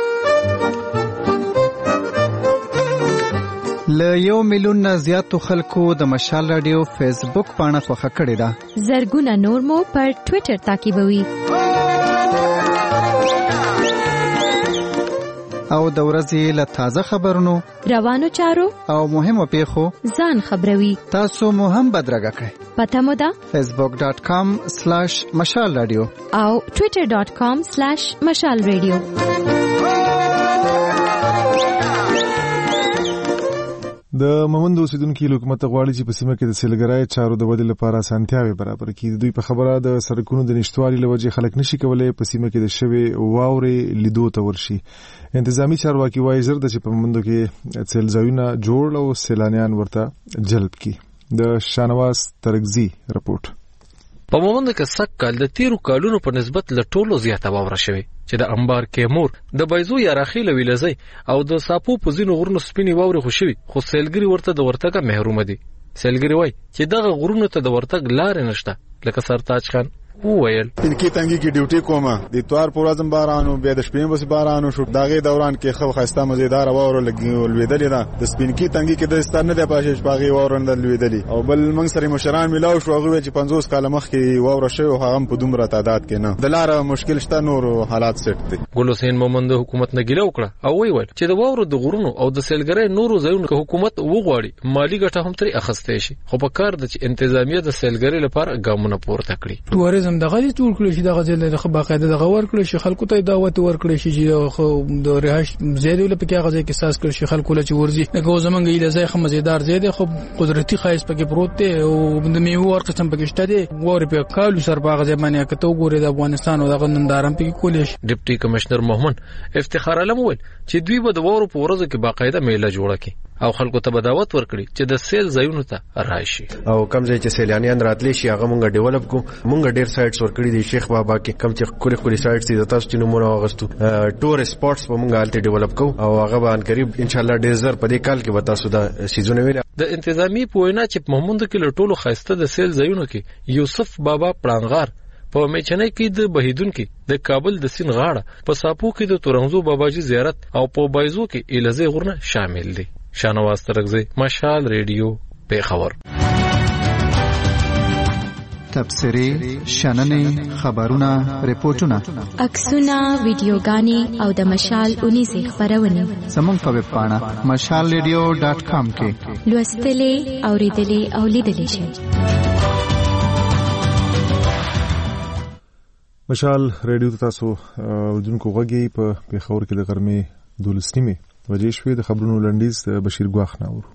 له یو میلیون نه زیاتو خلکو د مشال رادیو فیسبوک پاڼه خوښه کړې ده. زرګونه نور مو پر ټویټر تعقیبوي او د ورځې له تازه خبرونو، روانو چارو او مهمو پیښو ځان خبروي. تاسو مو هم بدرګه کړئ. پته مو ده فیسبوک ډاټ کام سلاش مشال رادیو او ټویټر ډاټ کام سلاش مشال رادیو. د مومند اوسیدونکو حکومت غواړي چې په سیمه کې د سیلګرۍ چارو د ودې لپاره اسانتیاوې برابر کړي. دوی په خبره د سړکونو د نشټوالي له وجې خلک نشي کولای په سیمه کې د شوې واورې لیدو ته ورشي. انتظامی چارواکي وایي زر د چې په مومندو کې څلځایونه جوړ او سیلانیان ورته جلب کړي. د شانواز ترګزي رپورټ. په مومند کې سږ کال د تیرو کالونو په نسبت له ټولو زیاته واوره شوې چې د انبار کیمور د بایزو یا راخیله ویلزي او د ساپو په ځینو غرونو سپینې واورې خوشوي، خو سیلګري ورته د ورتګه محروم دي. سیلګري وای چې دغه غرونو ته د ورتګ لارې نشته. لکه سرتاج خان وویل پنکی تنګي کې ډیوټي کومه د توار پر ورځم بارانو بیا د شپې بس بارانو شو. داغه دوران کې خو خسته مزیدار واور لګولېدل دا د سپینکی تنګي کې د ستر نه د پاشش باغي واورندل لویدلې او بل موږ سره مشران ملاو شو هغه چې پنځوس کاله مخکې واور شوی او هغه په دومره تعداد کې نه د لار مشکل شته. نور حالات سټ دي. ګل حسین مومند حکومت نه ګیله وکړه او ویل چې د واور د غرونو او د سیلګرۍ نورو ځایونو کې حکومت وغواړي مالی ګټه هم ترې اخستې شي، خو په کار د چې انتظامیه د سیلګرۍ لپاره ګامونه پورته کړي. ټوریزم دغه ټول کړی شي، دغه ځل د باقاعده دغه ورکړي شي، خلکو ته دعوت ورکړي شي چې د رهاش زیاده ول پکې هغه ځای کې ساس کړي شي، خلکو له چورځي دغه زمونږ ایله ځای خو مزیدار زیاده خو قدرتي خایس پکې پروت دی او د میوه ورقسم پکې شته دی. وور په کالو سر باغ ځای باندې کته وګوري د افغانستان او دغه نندارم پکې کولې شي. ډیپټي کمشنر محمد افتخار علم وویل چې دوی به د وورو په ورځو کې باقاعده میله جوړه کړي او خلکو ته بداوت ورکړي چې د سیل ځایونو ته راشي او کم ځای چې سیلانیان راتلی شي هغه مونږ ډیولپ کو. مونږ ډیر سایټس ورکړي دي شیخ بابا کې کم چې کلی کلی سایټس دي تاسو چې نمونه واغستو ټور سپورټس په مونږ حالت ډیولپ کو او هغه به ان قریب ان شاء الله ډیر زر په دې کال کې وتا سودا سیزونه ویل. د انتظامی په وینا چې په محمود کې له ټولو خاسته د سیل ځایونو کې یوسف بابا پړانغار په میچنۍ کې د بهیدون کې د کابل د سین غاړه په ساپو کې د تورنزو باباجي زیارت او په بایزو کې الزی غرنه شامل دي. شانواز ترګزی مشال ریډیو پیښور. تبصری، شننې، خبرونه، ریپورتونه، عکسونه، ویډیوګانې او د مشال اونیزې خبرونه زموږ په ویب پاڼه مشال ریډیو ډاټ کام کې لوستلې، اوریدلې او لیدلې شئ. مشال ریډیو تاسو ودونکو غږی په پیښور کې د غرمې دولس نیمه وجې شوې. د خبرونو لنډیز د بشیر ګواخ ناور.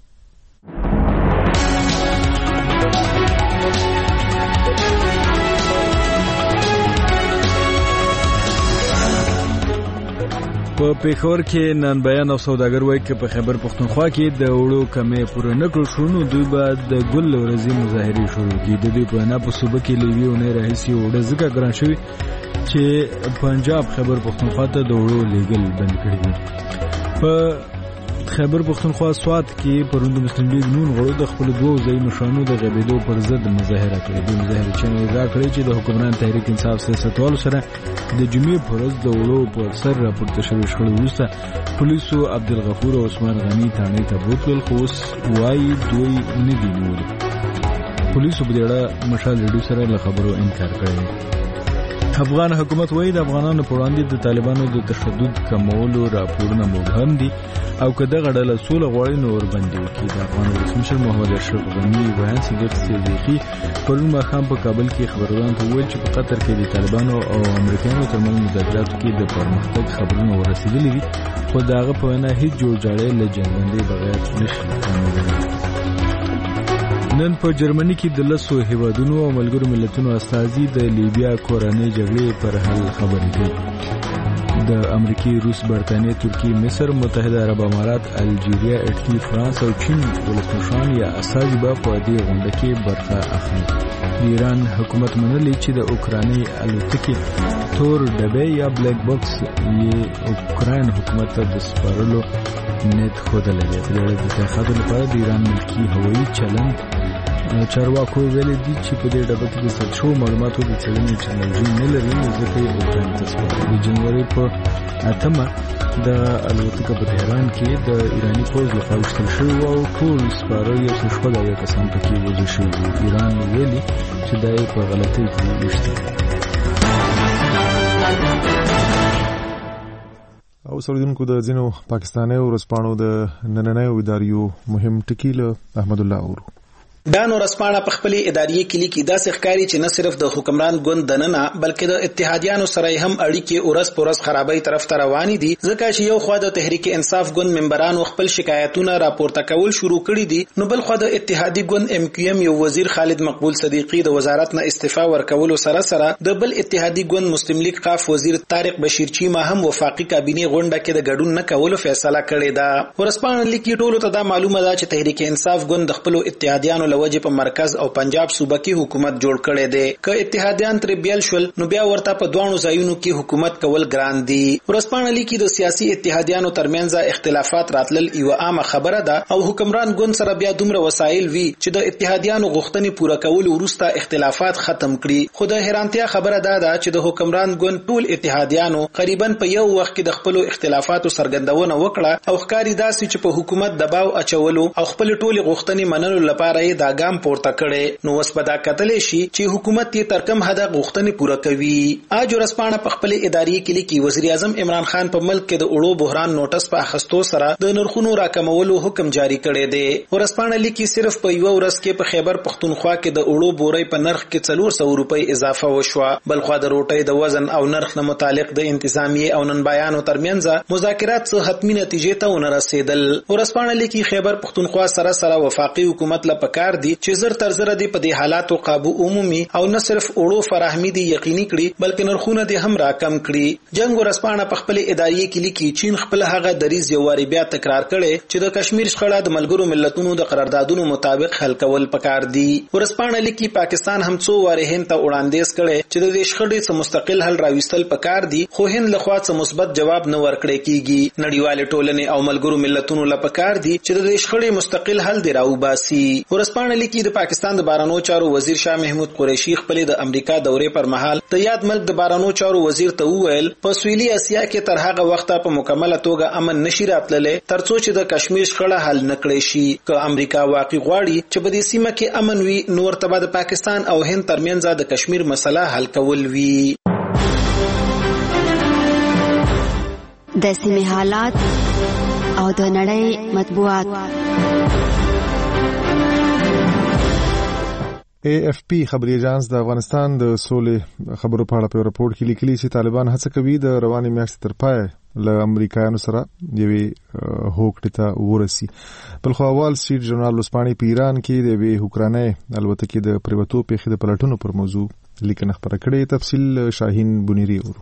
په پیښور کې نن بیان او سوداګر وایي چې په خیبر پښتونخوا کې د وړو کمې پوره نه کړل شو نو دوی به د ګل ورځې مظاهرې شروع کړي. د دوی په نه په صوبه کې لوي او نه راهسي وړه ځکه ګران شوی چې پنجاب خیبر پښتونخوا ته د وړو لیګل بند کړی دی. په خیبر پښتونخوا سوات کې پروند مسلم لیگ نون غړو د خپل دوه ځای نشانو د غبېدو پر ضد مظاهره کړې. د مظاهره چې ادعا کړې چې د حکمران تحریک انصاف سیاستوالو سره د جمعې پر ورځ د وړو پر سر راپورته شوی شخړه وروسته پولیسو عبدالغفور او عثمان غنی تانې ته بوتل خو اوس وایي دوی نه دي نیولي. پولیسو په دې اړه مشال ریډیو سره له خبرو انکار کړی. افغان حکومت وایي د افغانانو پر وړاندې د طالبانو د تشدد کمولو راپورونه مبهم دي او که دغه ډله سوله غواړي نو ورباندې وکړي. د افغان ولسمشر محمد اشرف غني بیان صدیق صدیقي پرون ماښام په کابل کې خبريالانو ته وویل چې په قطر کې د طالبانو او امریکایانو ترمنځ مذاکراتو کې د پرمختګ خبرونه ورسېدلي دي خو د هغه په وینا هیڅ جوړجاړی له جنګبندۍ بغیر نشي کامیابېدلی. نن په جرمني کې د لسو هیوادونو او ملګرو ملتونو استازي د لیبیا کورنۍ جګړې پر حل خبرې کوي. د امریکای، روس، برتانیې، ترکیې، مصر، متحده عرب امارات، الجیریا، اټلی، فرانس او چین ولسمشران یا استازي به په دې غونډه کې برخه اخلي. د ایران حکومت منلي چې د اوکراني الوتکې تور ډبې یا بلیک باکس یې اوکراین حکومت ته د سپارلو نیت ښودلی دی. په دې اړه د تحقیقاتو لپاره د ایران ملکي هوایي چلند چارواکو ویلي دي چې په دې ډبه کې د ثبت شوو معلوماتو د څېړنې ټکنالوژي نه لري نو ځکه یې اوکراین ته سپاري. د جنوري په اتمه د الوتکه په تهران کې د ایراني پوځ لخوا ویشتل شوې وه او ټول سپاره یو څو شپږ اویا کسان پکې وژل شوي وو. ایران ویلي چې دا یې په غلطۍ کې ویشتل. او سردونکو د ځینو پاکستاني ورځپاڼو د نننیو اداریو مهم ټکي له احمد الله اورو. دا نو رسپانه په خپل اداري کلی کې داسې ښکاری چې نه صرف د حکمران ګوند دننه بلکې د اتحادیانو سره هم اړیکې اورس پورس خرابۍ طرف ته روانې دي ځکه چې یو خوا د تحریک انصاف ګوند ممبرانو خپل شکایتونه راپورته کول شروع کړي دي نو بل خوا د اتحادی ګوند ام کیو ام یو وزیر خالد مقبول صدیقی د وزارت نه استعفا ورکولو سره سره د بل اتحادی ګوند مسلم لیگ قاف وزیر طارق بشیر چیما هم وفاقي کابینه غونډه کې د ګډون نه کولو فیصله کړې ده. ورسپانه لیکي ټولو ته دا معلومه ده چې تحریک انصاف ګوند د خپل اتحادیانو لوجه په مرکز او پنجاب صوبه کې حکومت جوړ کړي دي. که اتحادیان تر بیل شول نو بیا ورته په دوانو ځایونو کې حکومت کول ګران دي. ورسپانه لیکي د سیاسي اتحادیانو ترمنځ اختلافات راتلل یو عامه خبره ده او حکمران ګوند سره بیا دومره وسایل وی چې د اتحادیانو غوښتنې پوره کول وروسته اختلافات ختم کړي. خو د حیرانتیا خبره ده چې د حکمران ګوند ټول اتحادیانو تقریبا په یو وخت کې د خپل اختلافاتو څرګندونه وکړه او ښکاری داسې چې په حکومت دباو اچولو او خپل ټول غوښتنې منلو لپاره یې دا ګام پورته کړي. نو وس پدا کتلې شي چې حکومت یې تر کوم حد غوښتنې پوره کوي. اج ورسپانه په خپل اداري کلی کې وزیر اعظم عمران خان په ملک کې د اړو بحران نوټس په اخستو سره د نرخونو راکمولو حکم جاری کړی دی. ورسپانه لیکي صرف په یو ورځ کې په خیبر پښتونخوا کې د اړو بورې په نرخ کې څلور سوه روپۍ اضافه وشوه. بل خو د روټۍ د وزن او نرخ نه متعلق د انتظامیه او ننبایانو ترمنځ مذاکرات څه حتمی نتیجې ته ونه رسیدل. ورسپانه لیکي خیبر پښتونخوا سره سره وفاقي حکومت لا پکار دي چې زر تر زر دی په دې حالاتو قابو عمومي او نه صرف اړو فراهمي دي یقیني کړي بلکې نرخونه دي هم راکم کړي. جنگ ورسپانه په خپل اداري کلی کې چین خپل هغه دریز یو واری بیا تکرار کړي چې د کشمیر شخړه د ملګرو ملتونو د قراردادونو مطابق حل کول پکار دي. ورسپانه لیکي پاکستان هم څو واره هند ته وړاندیز کړي چې د دې شخړې څخه مستقل حل راوستل پکار دي خو هند لخوا څه مثبت جواب نه ورکړي کیږي. نړیوال ټولنې او ملګرو ملتونو لپاره پکار دي چې د دې شخړې مستقل حل دی راوباسي. ورسپانه لیکي د پاکستان د بارانو چارو وزیر شاه محمود قریشی خپل د امریکا دورې پر مهال د یاد ملک د بارانو چارو وزیر ته وویل په سویلي اسیا کې تر هغه وخته په مکمله توګه امن نشي راتللی ترڅو چې د کشمیر شخړه حل نکړي شي. که امریکا واقعي غواړي چې په دې سیمه کې امن وي نو ورته د پاکستان او هند ترمنځ د کشمیر مسله حل کول وي. د سیمې حالات او د نړۍ مطبوعات. اے اف پی خبري اژانس د افغانستان د سولې خبرو په اړه په راپور کې لیکلي چې طالبان هڅه کوي د رواني میاشتې تر پای له امریکایانو سره یوې هوکړې ته ورسي. بلخو وال سټریټ ژورنال لوسپاني په ایران کې د یوې اوکرانۍ الوتکې د پریوتو پیښې د پلټنو پر موضوع لیکنه خبره کړې. تفصیل شاهین بنيري ورو.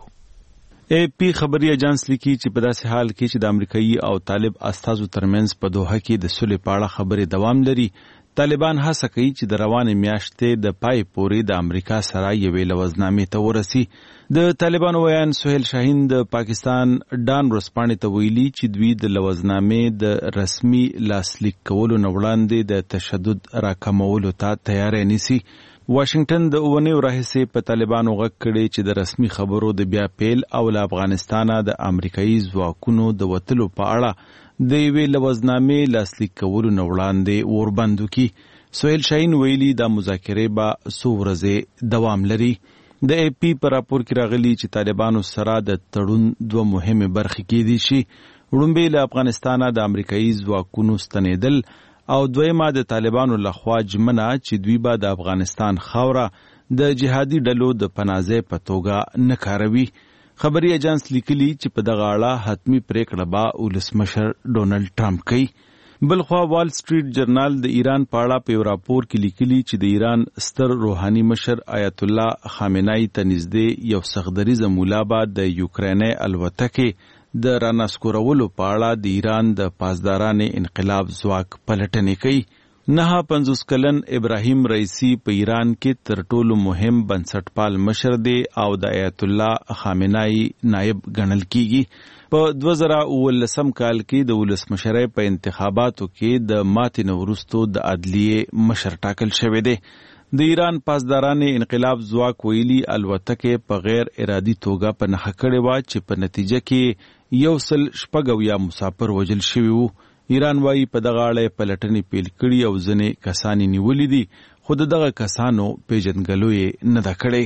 اے پی خبري اژانس لیکي چې په داسې حال کې چې د امریکایي او طالب استازو ترمنځ په دوحه کې د صلح په اړه خبرې دوام لري، طالبان هڅه کوي چې د روانې میاشتې د پای پورې د امریکا سره یوې لوزنامې ته ورسي. د طالبانو ویان سهیل شاهین د پاکستان ډان ورځپاڼې ته ویلي چې دوی د لوزنامې د رسمي لاسلیک کولو نه وړاندې د تشدد راکمولو ته تیاری نیسي. واشنگټن د اونیو راهیسې په طالبانو غږ کړی چې د رسمي خبرو د بیا پیل او له افغانستانه د امریکایي ځواکونو د وتلو په اړه د یوې لوزنامې لاسلیک کولو نه وړاندې وربند وکړي. سهیل شاهین ویلي دا مذاکرې به څو ورځې دوام لري. د اے پی په راپور کې راغلي چې طالبانو سره د تړون دوه مهمې برخې کېدی شي. وړومبی له افغانستانه د امریکایي ځواکونو ستنېدل او دویمه د طالبانو لخوا ژمنه چې دوی به د افغانستان خاوره د جهادي ډلو د پناهځای په توګه نه کاروي. خبري اژانس لیکلي چې په دغه اړه حتمی پریکړه به ولسمشر ډونالد ټرمپ کوي. بلخوا وال سټریټ جرنال د ایران په اړه په یو راپور کې لیکلي چې د ایران ستر روحاني مشر آیت الله خامنه‌ای ته نږدې یو سخدریزه مولا به د یوکریني الوتکې د رانسکورولو په اړه د ایران د پاسداران انقلاب ځواک پلټنې کوي. نه پنځوس کلن ابراهیم رئیسی په ایران کې تر ټولو مهم بنسټپال مشر دی او د آیت الله خامنه‌ای نائب ګڼل کیږي. په دوه زره اوولسم کال کې د ولسمشرۍ په انتخاباتو کې د ماتې نه وروستو د عدلیې مشر ټاکل شوی دی. د ایران پاسداران انقلاب ځواک ویلي الوتکې په غیر ارادي توګه په نښه کړې وه چې په نتیجه کې یو سل شپږ اویا مسافر وژل شوي وو. ایران وايي په دغه اړه پلټنې پیل کړي او ځینې کسان یې نیولي دي، خو د دغه کسانو پیژندګلو یې نه ده کړې.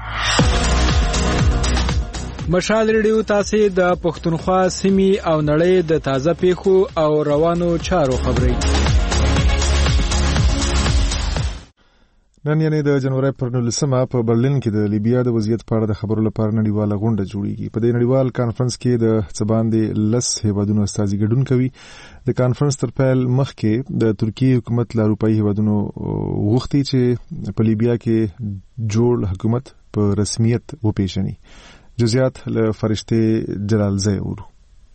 مشال ریډیو تاسو د پښتونخوا سیمې او نړۍ د تازه پیښو او روانو چارو خبري. نن یعنی د جنوري پر نولسمه په برلین کې د لیبیا د وضعیت په اړه د خبرو لپاره نړیواله غونډه جوړیږي. په دې نړیوال کانفرنس کې د څه باندې لس هیوادونو استازي ګډون کوي. د کانفرنس تر پیل مخکې د ترکیه حکومت له اروپایي هیوادونو غوښتي چې په لیبیا کې جوړ حکومت په رسمیت وپیژني. جزئیات له فرشته جلالزی ورو.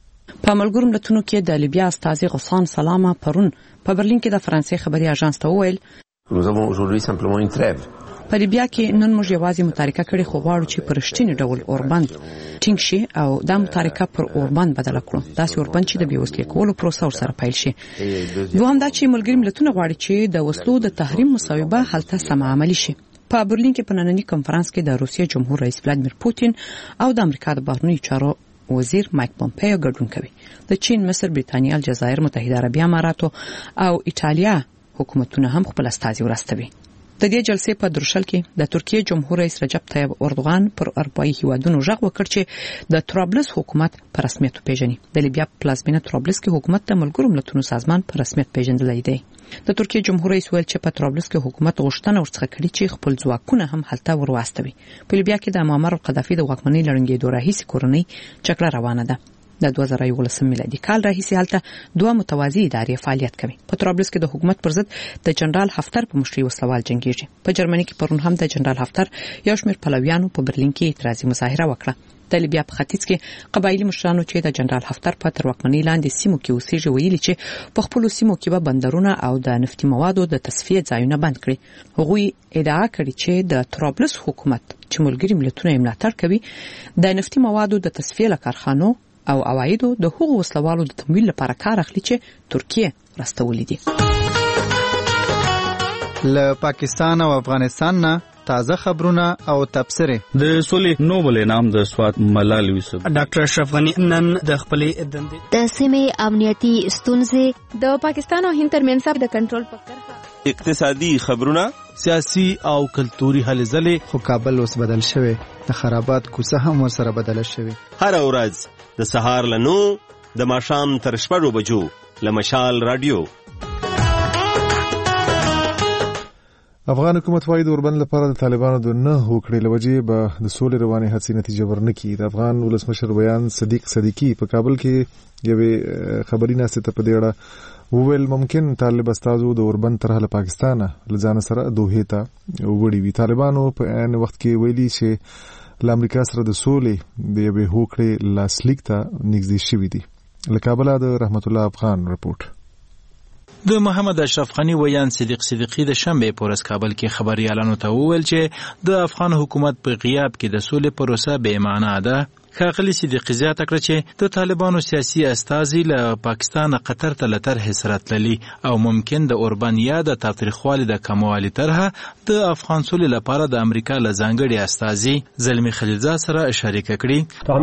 په ملګرو ملتونو کې د لیبیا استازي غسان سلامه پرون په برلین کې د فرانسې خبري اژانس ته وویل Nous avons aujourd'hui simplement une trêve. په لیبیا کې نن موږ یوازې متارکه کړې خو غواړو چې پر رښتینی ډول اوربند ټینګ شي او دا متارکه پر اوربند بدل کړو. داسې اوربند چې د بیوسلې کولو پروسه ورسره پیل شي. دوهم دا چې ملګري ملتونه غواړي چې د وسلو د تحریم مصوبه هلته سم عملي شي. په برلین کې په نننی کنفرانس کې د روسیې جمهور رئیس ولادیمیر پوتین او د امریکا د بهرنیو چارو وزیر مایک پومپیو ګډون کوي. د چین، مصر، بریتانیا، الجزایر، متحده عربی امارات او ایټالیا حکومتونه هم خپل استازي ورستوي. د دې جلسې په درشل کې د ترکیه جمهور رئیس رجب طیب اردوغان پر اروپایي هیوادونو ژغ وکړ چې د طرابلس حکومت په رسمیت پیژني. د لیبیا پلازمینه طرابلس کې حکومت د ملګرو ملتونو سازمان په رسمیت پیژندلی دی. د ترکیه جمهور رئیس ویل چې په طرابلس کې حکومت غوښتنه ورڅخه کړې چې خپل ځواکونه هم هلته ورواستوي. په لیبیا کې د معمر القذافي د واکمنۍ لړنګېدو راهیسې کورنۍ جګړه روانه ده. د دوه زره یولسم میلادي کال راهیسې هلته دوه متوازی ادارې فعالیت کوي. په طرابلس کې د حکومت پر ضد د جنرال هفتر په مشرۍ وسلوال جنگیږي. په جرمني کې پرون هم د جنرال هفتر یو شمېر پلویانو په برلین کې اعتراضي مظاهره وکړه. د لیبیا په ختیځ کې قبایلی مشرانو چې د جنرال هفتر په تر واکمنۍ لاندې سیمو کې اوسېږي ویلي چې په خپلو سیمو کې به بندرونه او د نفتي موادو د تصفیې ځایونه بند کړي. هغوی ادعا کړې چې د طرابلس حکومت چې ملګري ملتونه یې ملاتړ کوي د نفتي موادو د تصفیې له کارخانو او عوایدو د هغو وسلوالو د تمویل لپاره کار اخلي چې ترکیه راستولې دي. له پاکستان او افغانستان نه تازه خبرونه او تبصرې. د سولې نوبل انعام د سوات ملال یوسف ډاکټر اشرف غنی نن د خپلې دندې د سیمې امنیتي ستونزې د پاکستان او هند ترمنځ د کنټرول په کرښه اقتصادي خبرونه سیاسي او کلتوري هلې ځلې. خو کابل اوس بدل شوی، د خرابات کوڅه هم ورسره بدله شوی. هر ورځ د سهار له نو د ماښام تر شپږو بجو له مشال رادیو. افغان حکومت وايي د اوربند لپاره د طالبانو د نه هوکړې لوجې به د سولې روانې هڅې نتیجه ورنکړي. د افغان ولسمشر بیان صدیق صدیقي په کابل کې یوې خبري ناستې ته په دې اړه وویل ممکن طالب استازو د اوربند طرح له پاکستانه له ځان سره دوحې ته وړي وي. طالبانو په عین وخت کې ویلي چې له امریکا سره د سولې د یوې هوکړې لاسلیک ته نږدې شوي دي. له کابل د رحمت الله افغان رپورټ. د محمد اشرف غنی ویان صدیق صدیقی د شنبه په ورځ کابل کې خبريالانو ته وویل چې د افغان حکومت په غیاب کې د سولې پروسه بې معنی ده. ښاغلي صدیقي زیاته کړه چې د طالبانو سیاسي استازي له پاکستان قطر ته له طرحې سره تللي او ممکن د اوربند یا د تاوتریخوالي د کموالي طرحه د افغان سولې لپاره د امریکا له ځانګړي استازي زلمي خلیلزاد سره شریکه کړي.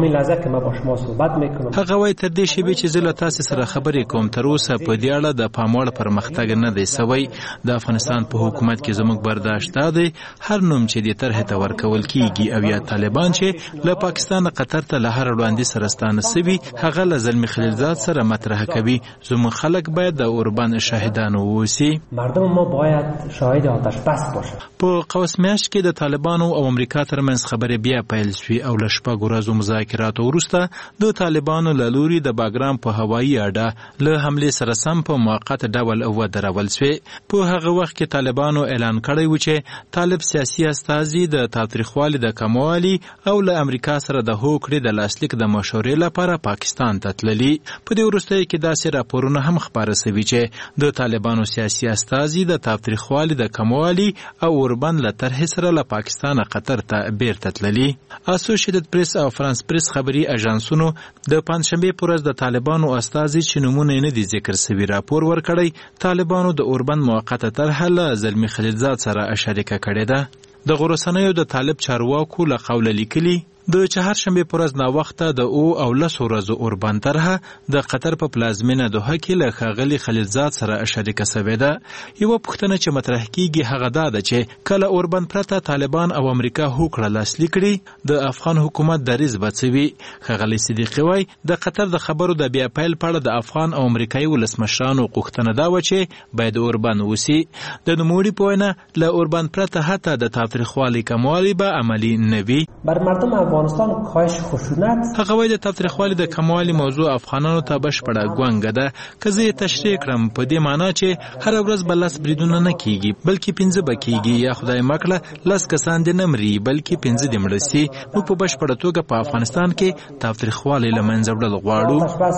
هغه وایي تر دې شیبې چې زه له تاسې سره خبرې کوم تر اوسه په دې اړه د پاموړ پرمختګ نه دی سوی. د افغانستان په حکومت کې زموږ برداشت دی هر نوم چې د طرحې ته ورکول کیږي او یا طالبان چې له پاکستان قطر ته له هر وړاندې سره ستانه سوي هغه له زلمي خلیلزاد سره مطرح کوي. زموږ خلک باید د اوربند شاهدان واوسي. مردم ما باید شاهد آتش بس باشه. په قوس میاشت کې د طالبانو او امریکا ترمنځ خبرې بیا پیل شوې او له شپږو ورځو مذاکراتو وروسته د طالبانو له لوري د باګرام په هوایي اډه له حملې سره سم په موقت ډول ودرول شوې. په هغه وخت کې طالبانو اعلان کړی و چې طالب سیاسي استازي د تاوتریخوالي د کموالي او له امریکا سره د هوکړې د لاسلیک د مشورې لپاره پاکستان ته تللي. په دې وروستیو کې داسې راپورونه هم خپاره سوي چې د طالبانو سیاسي استازي د تاوتریخوالي د کموالي او اوربند له طرحې سره له پاکستان قطر ته بیرته تللي. اسوسییټډ پریس او فرانس پریس خبري اژانسونو د پنځشنبه په ورځ د طالبانو استازي چې نومونه نه دي ذکر سوي راپور ورکړی طالبانو د اوربند موقته طرحه له زلمي خلیلزاد سره شریکه کړې ده. د غورسنیو د طالب چارواکو له قوله لیکلي د چهارشنبه پر ورځ نا وخته د او او لسو ورځو اوربند طرحه د قطر په پلازمینه دوحه کې له ښاغلي خلیلزاد سره شریکه سوې ده. یوه پوښتنه چې مطرح کیږي هغه دا ده چې کله اوربند پرته طالبان او امریکا هوکړه لاسلیک کړي د افغان حکومت دریځ به څه وي. ښاغلي صدیقي وایي د قطر د خبرو د بیا پیل په اړه د افغان او امریکایي ولسمشرانو غوښتنه دا وه چې باید اوربند وسي. د نوموړي په وینا له اوربند پرته حتی د تاوتریخوالي کموالي به عملي نه وي. بر مردم افغانستان کاهش خشونت هغه وایي د تاوتریخوالي د کموالي موضوع افغانانو ته بشپړه ګونګه ده. که زه یې تشریح کړم په دې معنا چې هره ورځ به لس بریدونه نه کیږي بلکې پنځه به کیږي یا خدای مکړه لس کسان دې نه مري بلکې پنځه دې مړه سي. موږ په بشپړه توګه په افغانستان کې تاوتریخوالي له منځه وړل غواړو.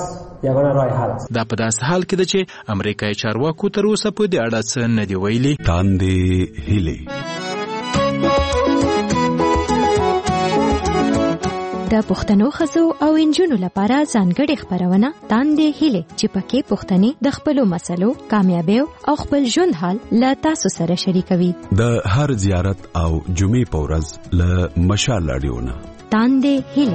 دا په داسې حال کې ده چې امریکایي چارواکو تر اوسه په دې اړه څه نه دي ویلي. تاندې هیلې د پښتنو ښځو او انجونو لپاره ځانګړې خپرونه تاندې هیلې چې پکې پښتنې د خپلو مسلو کامیابیو او خپل ژوند حال له تاسو سره شریکوي. د هر زیارت او جمعې په ورځ له مشال رادیو نه تاندې هیلې.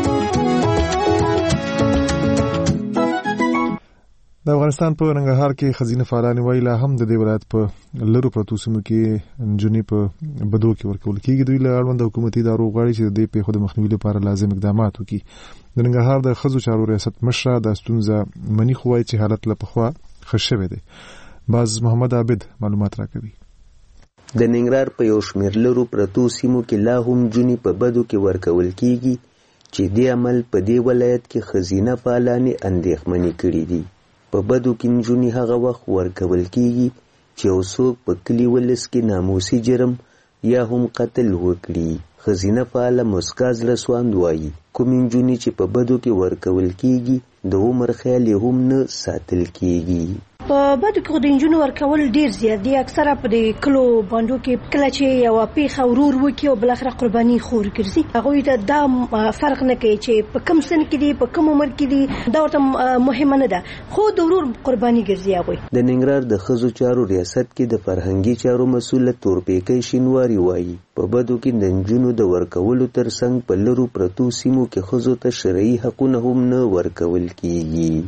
د افغانستان په ننګرهار کې خزینه فعالان وایي لا هم د دې ولایت په لرو پرتو سیمو کې نجونې په بدو کې ورکول کېږي. دوی له اړوند حکومتي ادارو غواړي چې د دې پیښو د مخنیوي لپاره لازم اقدامات وکړي. د ننګرهار د ښځو چارو ریاست مشره دا ستونزه مني خو وایي چې حالت له پخوا ښه شوی دی. باز محمد عابد معلومات راکوي. د ننګرهار په یو شمېر لرو پرتو سیمو کې لا هم نجونې په بدو کې ورکول کېږي چې دې عمل په دې ولایت کې ښځینه فعالانې اندېښمنې کړي دي. په بدو کې نجونې هغه وخت ورکول کېږي چې یو څوک په کلي ولس کې ناموسي جرم یا هم قتل وکړي. ښځینه فعاله مسکا زړهسواند وایي کومې نجونې چې په بدو کې ورکول کېږي د عمر خیال یې هم نه ساتل کېږي. په بدو کې د انجونو ورکول ډیر زیات دي. اکثره په دې کلو باندو کې کله چې یو پیښه ورور وکړي او بل اخر قرباني خور ګرځي هغه ته دا فرق نه کوي چې په کم سن کې دي په کم عمر کې دي دا ورته مهمه نه ده خو د ورور قرباني ګرځي. هغه د ننګرهار د ښځو چارو ریاست کې د فرهنګي چارو مسؤل تورپیکۍ شینواری وایي په بدو کې د نجونو د ورکولو ترڅنګ په لرو پرتو سیمو کې ښځو ته شرعي حقونه هم نه ورکول کېږي.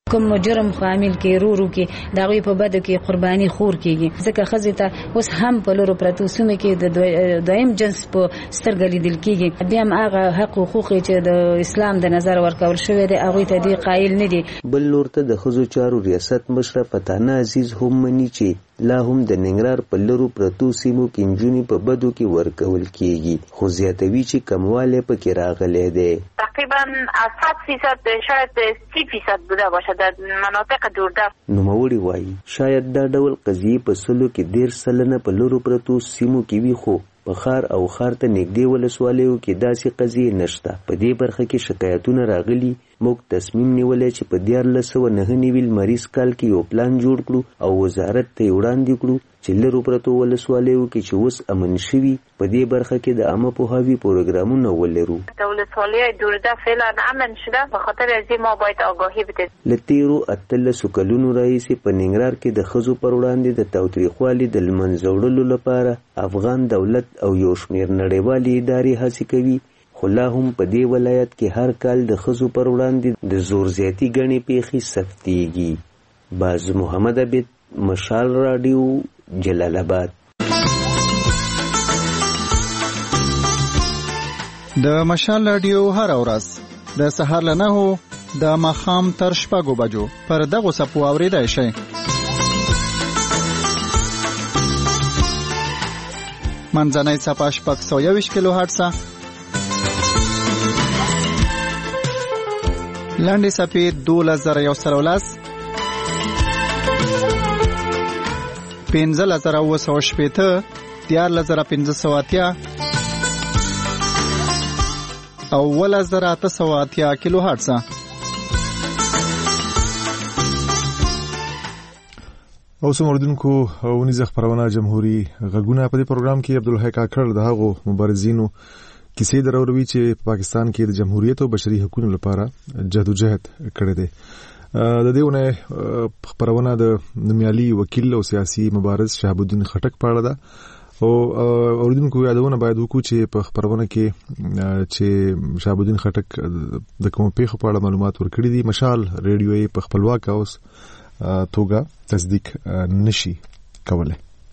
کوم جرم عامل کې رورو کې داوی په بده کې قرباني خور کېږي ځکه خزه ته اوس هم په لورو پرتو سیمه کې د دویم جنس په سترګې لیدل کېږي بیا هم هغه حق حقوق چې د اسلام د نظر ورکول شوی دی هغه ته دی قائل نه دي. بل لور ته د خزو چارو ریاست مشره پتانه عزیز هم مني چې لا هم د ننګرهار په لورو پرتو سیمو کې نجونې په بدو کې ورکول کېږي خو زیاتوي چې کموالی پکې راغلی دی. تقریبا از صد فیصد شاید سی فیصد بوده باشه در مناطق دوردست. نوموړي وایي شاید دا ډول قضیې په سلو کې دېرش سلنه په لورو پرتو سیمو کې وي خو په خار او خار ته نږدې ولسوالیو کې داسې قضیې نشته. په دې برخه کې شکایتونه راغلي موږ تصمیم نیولی چې په دیارلس سوه نهه نوي لمریز کال کې یو پلان جوړ کړو او وزارت ته یې وړاندې کړو چې لرو پرتو ولسوالیو کې چې اوس امن شوي په دې برخه کې د عامه پوهاوي پروګرامونه ولرو. د ولسوالیو دوردست فعلا امن شده به خاطر از ما باید آگاهی بدهیم. له تېرو اتلسو کلونو راهیسې په ننګرهار کې د ښځو پر وړاندې د تاوتریخوالي د له منځه وړلو لپاره افغان دولت او یو شمېر نړیوالې ادارې هڅې کوي خو لا هم په دې ولایت کې هر کال د ښځو پر وړاندې د زور زیاتي ګڼې پیښې ثبتېږي. باز محمد عبید مشال راډیو جلال آباد. د مشال راډیو هر ورځ د سهار له نهو د ماښام تر شپږو بجو پر دغو څپو اورېدای شئ. منځنۍ څپه شپږ سوه یوویشت کیلو هرټزه، لنډې څپې دولس زره یو سل او لس، پنځلس زره اووه سوه شپېته، دیارلس زره پنځه سوه اتیا او اوولس زره اته سوه اتیا کیلو هرټزه. او سموردونکو ونیزه خبرونه جمهوریت غږونه په دې پروګرام کې عبدالحی کاکړ د هغو مبارزینو کیسې دروروي چې په پاکستان کې د جمهوریت او بشري حقوقو لپاره جدوجہد کړی دی. د دې ونه خبرونه د نومیالي وکیل او سیاسي مبارز شهاب الدین خټک په اړه ده او اوریدونکو یادونه باید وکړو چې په خبرونه کې چې شهاب الدین خټک د کوم پیښو په اړه معلومات ورکړي دي مشال ریډیو یې په خپلواک اوس توګه تصدیق نشي کولای.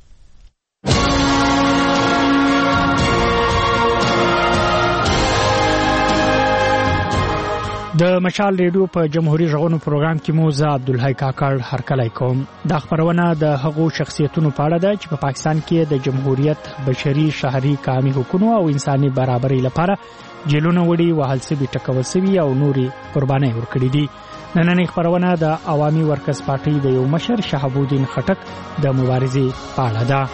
د مشال ریډیو په جمهوریت غږونو پروګرام کې مو زه عبدالحی کاکړ هرکلی کوم. دا خبرونه د هغو شخصیتونو په اړه ده چې په پاکستان کې د جمهوریت بشري شهري قومي حقوقو او انساني برابرۍ لپاره جیلونه وړي وهل سوي ټکول سوي او نوري قربانۍ ورکړي دي. نننۍ خبرونه د عوامي ورکس پارټۍ د یو مشر شهاب الدین خټک د مبارزې په اړه ده.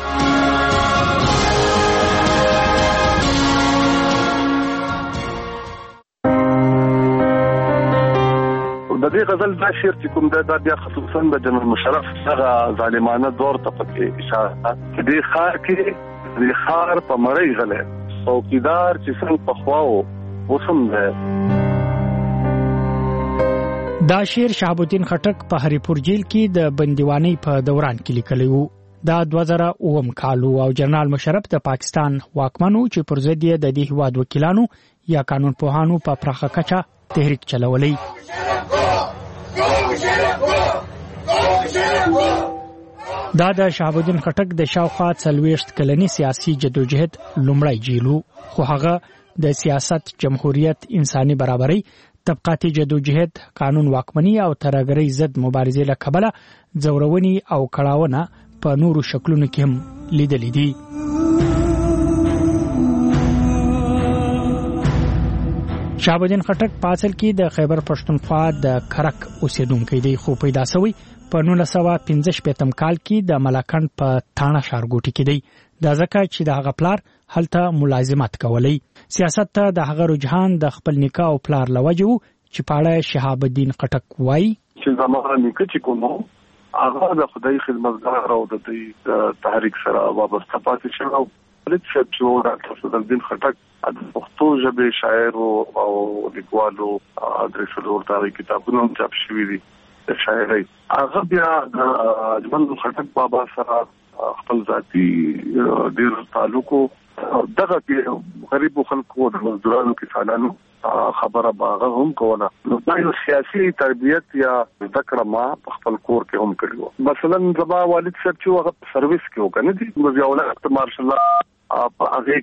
د دې غزل دا شعر چې کوم دا بیا خصوصا د جنرال مشرف هغه ظالمانه دور ته پکې اشاره ده. دې خار کې دې خار په مړی غلې څوکیدار چې څنګه په خواو وسم ده. دا شعر شهاب الدین خټک په هریپور جیل کې د بندیوانۍ په دوران کې لیکلی وو. دا دوه زره اووم کال او جنرال مشرف د پاکستان واکمنو چې پر ضد یې د دې هیواد وکیلانو یا قانون پوهانو په پراخه کچه تحریک چلولی. دا د شهاب الدین خټک د شاوخوا څلوېښت کلنې سیاسي جدوجہد لومړی جیلو خو هغه د سیاست، جمهوریت، انساني برابرۍ، طبقاتي جدوجہد، قانون واکمني او ترهګرۍ ضد مبارزې له کبله ځورونې او کړاوونه په نورو شکلونو کې هم لیدلې دي. شهاب الدین خټک په اصل کې د خیبر پښتونخوا د کرک اوسیدونکی دی خو پیدا شوی په نولس سوه پنځه شپېتم کال کې د ملاکنډ په تاڼه ښارګوټي کې دی. دا ځکه چې د هغه پلار هلته ملازمت کولی. سیاست ته د هغه رجحان د خپل نیکه او پلار له وجې و چې په اړه شهاب الدین خټک وایي چې زما نیکه چې کوم هغه د خدای خدمتګار او د دې تحریک سره وابسته پاتې شو. ولید چې چې ډاکټر صدر الدین خټک د پښتو ژبې شاعر او لیکوالو درې څلور تاریخي کتابونه چاپ شوي دي د شاعرۍ. هغه بیا د اجمل خټک بابا سره خپل ذاتي ډېر تعلق دغه غریب خلکو د مزدورانو کسانانو خبره باغه هم کوله. نو دا یو سیاسي تربیت یا ذکر ما په خپل کور کې هم کړو. مثلا زما والد صاحب چې هغه سرویس کې وکنه دي مزي اولاد مارشل الله په هغه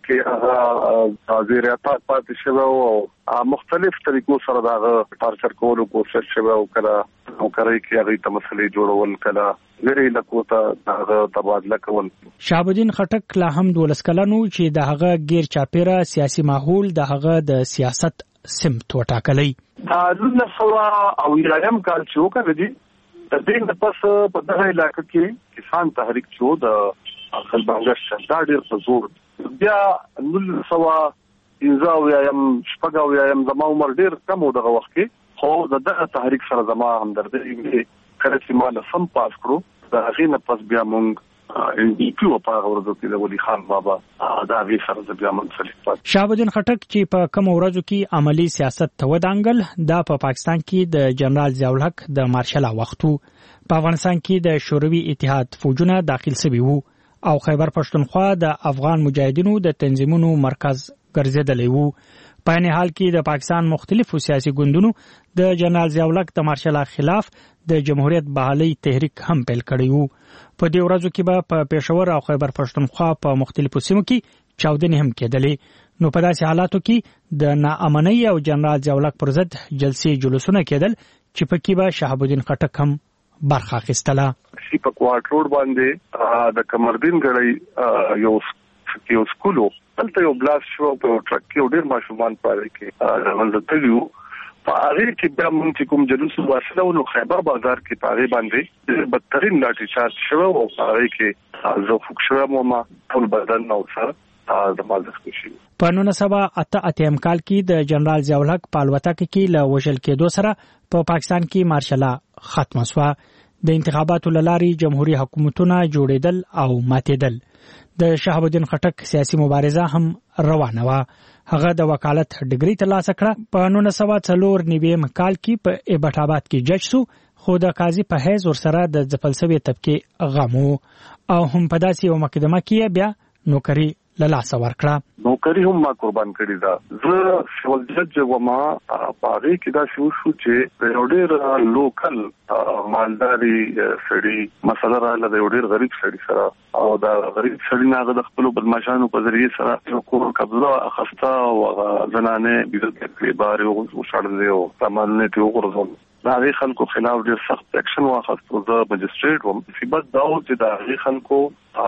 کې وزیر اطاعت پاتې شوی او مختلف طریقو سره دا ټارچر کولو کوشش شوی او کله نو کوي کې هغه ته مسلې جوړول کله غیر لکوته دا تبادله کول. شهاب الدین خټک لا هم دولس کلنو چې د هغه غیر چاپیره سیاسي ماحول د هغه د سیاست سمت وټاکلی. دا د سوا او یایم کال چې وکړه دي د دې د پس په دغه علاقې کې کسان تحریک چې د خپل بنگش دا ډیر په زور بیا نل سوا انځاو یم شپږاو یم زما عمر ډیر کم و دغه وخت کې خو دغه تحریک سره زما همدردي کړه چې ما سم پاس کړو دا غینه پس بیا مونږ ان ډي پی او په ورځو کې د ولی خان بابا دا وی سره بیا منسلک پات. شهاب الدین خټک چې په کوم ورځو کې عملی سیاست ته ودانګل دا په پا پاکستان کې د جنرال ضیاء الحق د مارشل وختو په افغانستان کې د شوروي اتحاد فوجونه داخل شوي وو او خیبر پښتونخوا د افغان مجاهدینو د تنظیمونو مرکز ګرځیدلی وو. په نه حال کې د پاکستان مختلفو سیاسي ګوندونو د جنرال ضیاء الحق د مارشل خلاف د جمهوریت بحالي تحریک هم پیل کړی وو. په دې ورځو کې به په پېښور او خیبر پښتونخوا په مختلفو سیمو کې چاودنې هم کېدلې. نو په داسې حالاتو کې د ناامنۍ او جنرال ضیاء الحق پر ضد جلسې جلوسونه کېدل چې پکې به شهاب الدین خټک هم برخه اخیستله. شي په کوارټ روډ باندې د کمردین غړي یو یو سکولو دلته یو بلاس شو په ټرک کې ډېر ماشومان پاره کې راغلي په هغه کې بیا موږ چې کوم جلوس واسطه ونو خیبر بازار کې پاره باندې بدترین لاټھی چارج شو او هغه کې زه فوک شو ما ټول بدن نو سره د مازخ شي. په نولس سوه اته اتیا کال کې د جنرال ضیاء الحق په الوتکه کې له وژل کېدو سره په پاکستان کې مارشل ختم شو. د انتخاباتو لارې جمهوریت حکومتونه جوړېدل او ماتېدل. د شهاب الدین خټک سیاسي مبارزه هم روانه وه. هغه د وکالت ډګری ترلاسه کړه. په نولس سوه څلور نوي کال کې په ایبټ آباد کې جج شو خو د قاضي په حیث ورسره د ځپل شوي طبقې غم و او هم په داسې یو مقدمه کې بیا نوکري له لاسه ورکړه. نوکري هم ما قربان کړی دا. زه سیول جج وما پاره کې دا شو شو چې یو ډېر لوکل مالداري سړي مسله رااله د یو ډېر غریب سړي سره او دا غریب سړي نه د خپل بدمعشانو په ذریعہ سره یو کور قبضه اخسته او زنانه بيدت کړې بار یو وشاړل او سامان ته وګرځول. دا غي خلکو خلاف ډېر سخت اکشن واخیستو. زه مجستریټ وم صفات دا و چې دا غي خلکو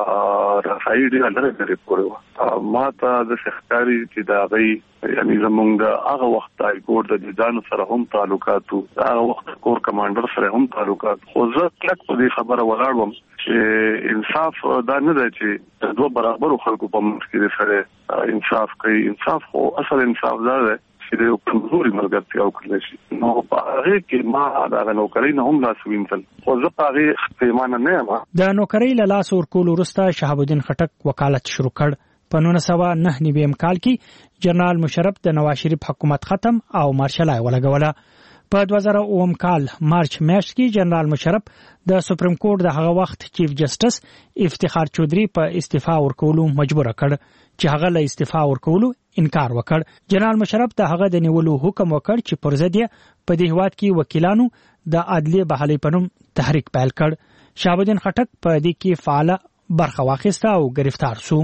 رافایي ډېر لري لري پورې ما ته د سختاري چې دا غي یعنی زمونږ د هغه وخت د کور د ځانو سره هم تعلقات او هغه وخت کور کمانډر سره هم تعلقات. خو زه کلک په دې خبره ولاړم چې انصاف دا نه دی چې دوه برابر خلکو په منځ کې سره انصاف کوي. انصاف خو اصل انصاف دا دی چې یو کمزوري ملګرتیا وکړل شي. نو په هغه کې ما دا نوکري نه هم لاس وینځل خو زه په هغه پیمانه نه یم. د نوکري له لاس ورکول وروسته شهاب الدین خټک وکالت شروع کړ. په نولس سوه نهه نوي کال کې جنرال مشرف د نواز شریف حکومت ختم او مارشلای ولګوله. په دوه زره اووم کال مارچ میاشت کې جنرال مشرف د سپریم کورټ د هغه وخت چیف جسټس افتخار چودري په استعفا ورکولو مجبور کړ چې هغه له استعفا ورکولو انکار وکړ. جنرال مشرف د هغه د نیولو حکم وکړ چې پر ضد یې په دې هیواد کې وکیلانو د عدلیه بحالي په نوم تحریک پیل کړ. شهاب الدین خټک په دې کې فعال برخه واخیسته او گرفتار شو.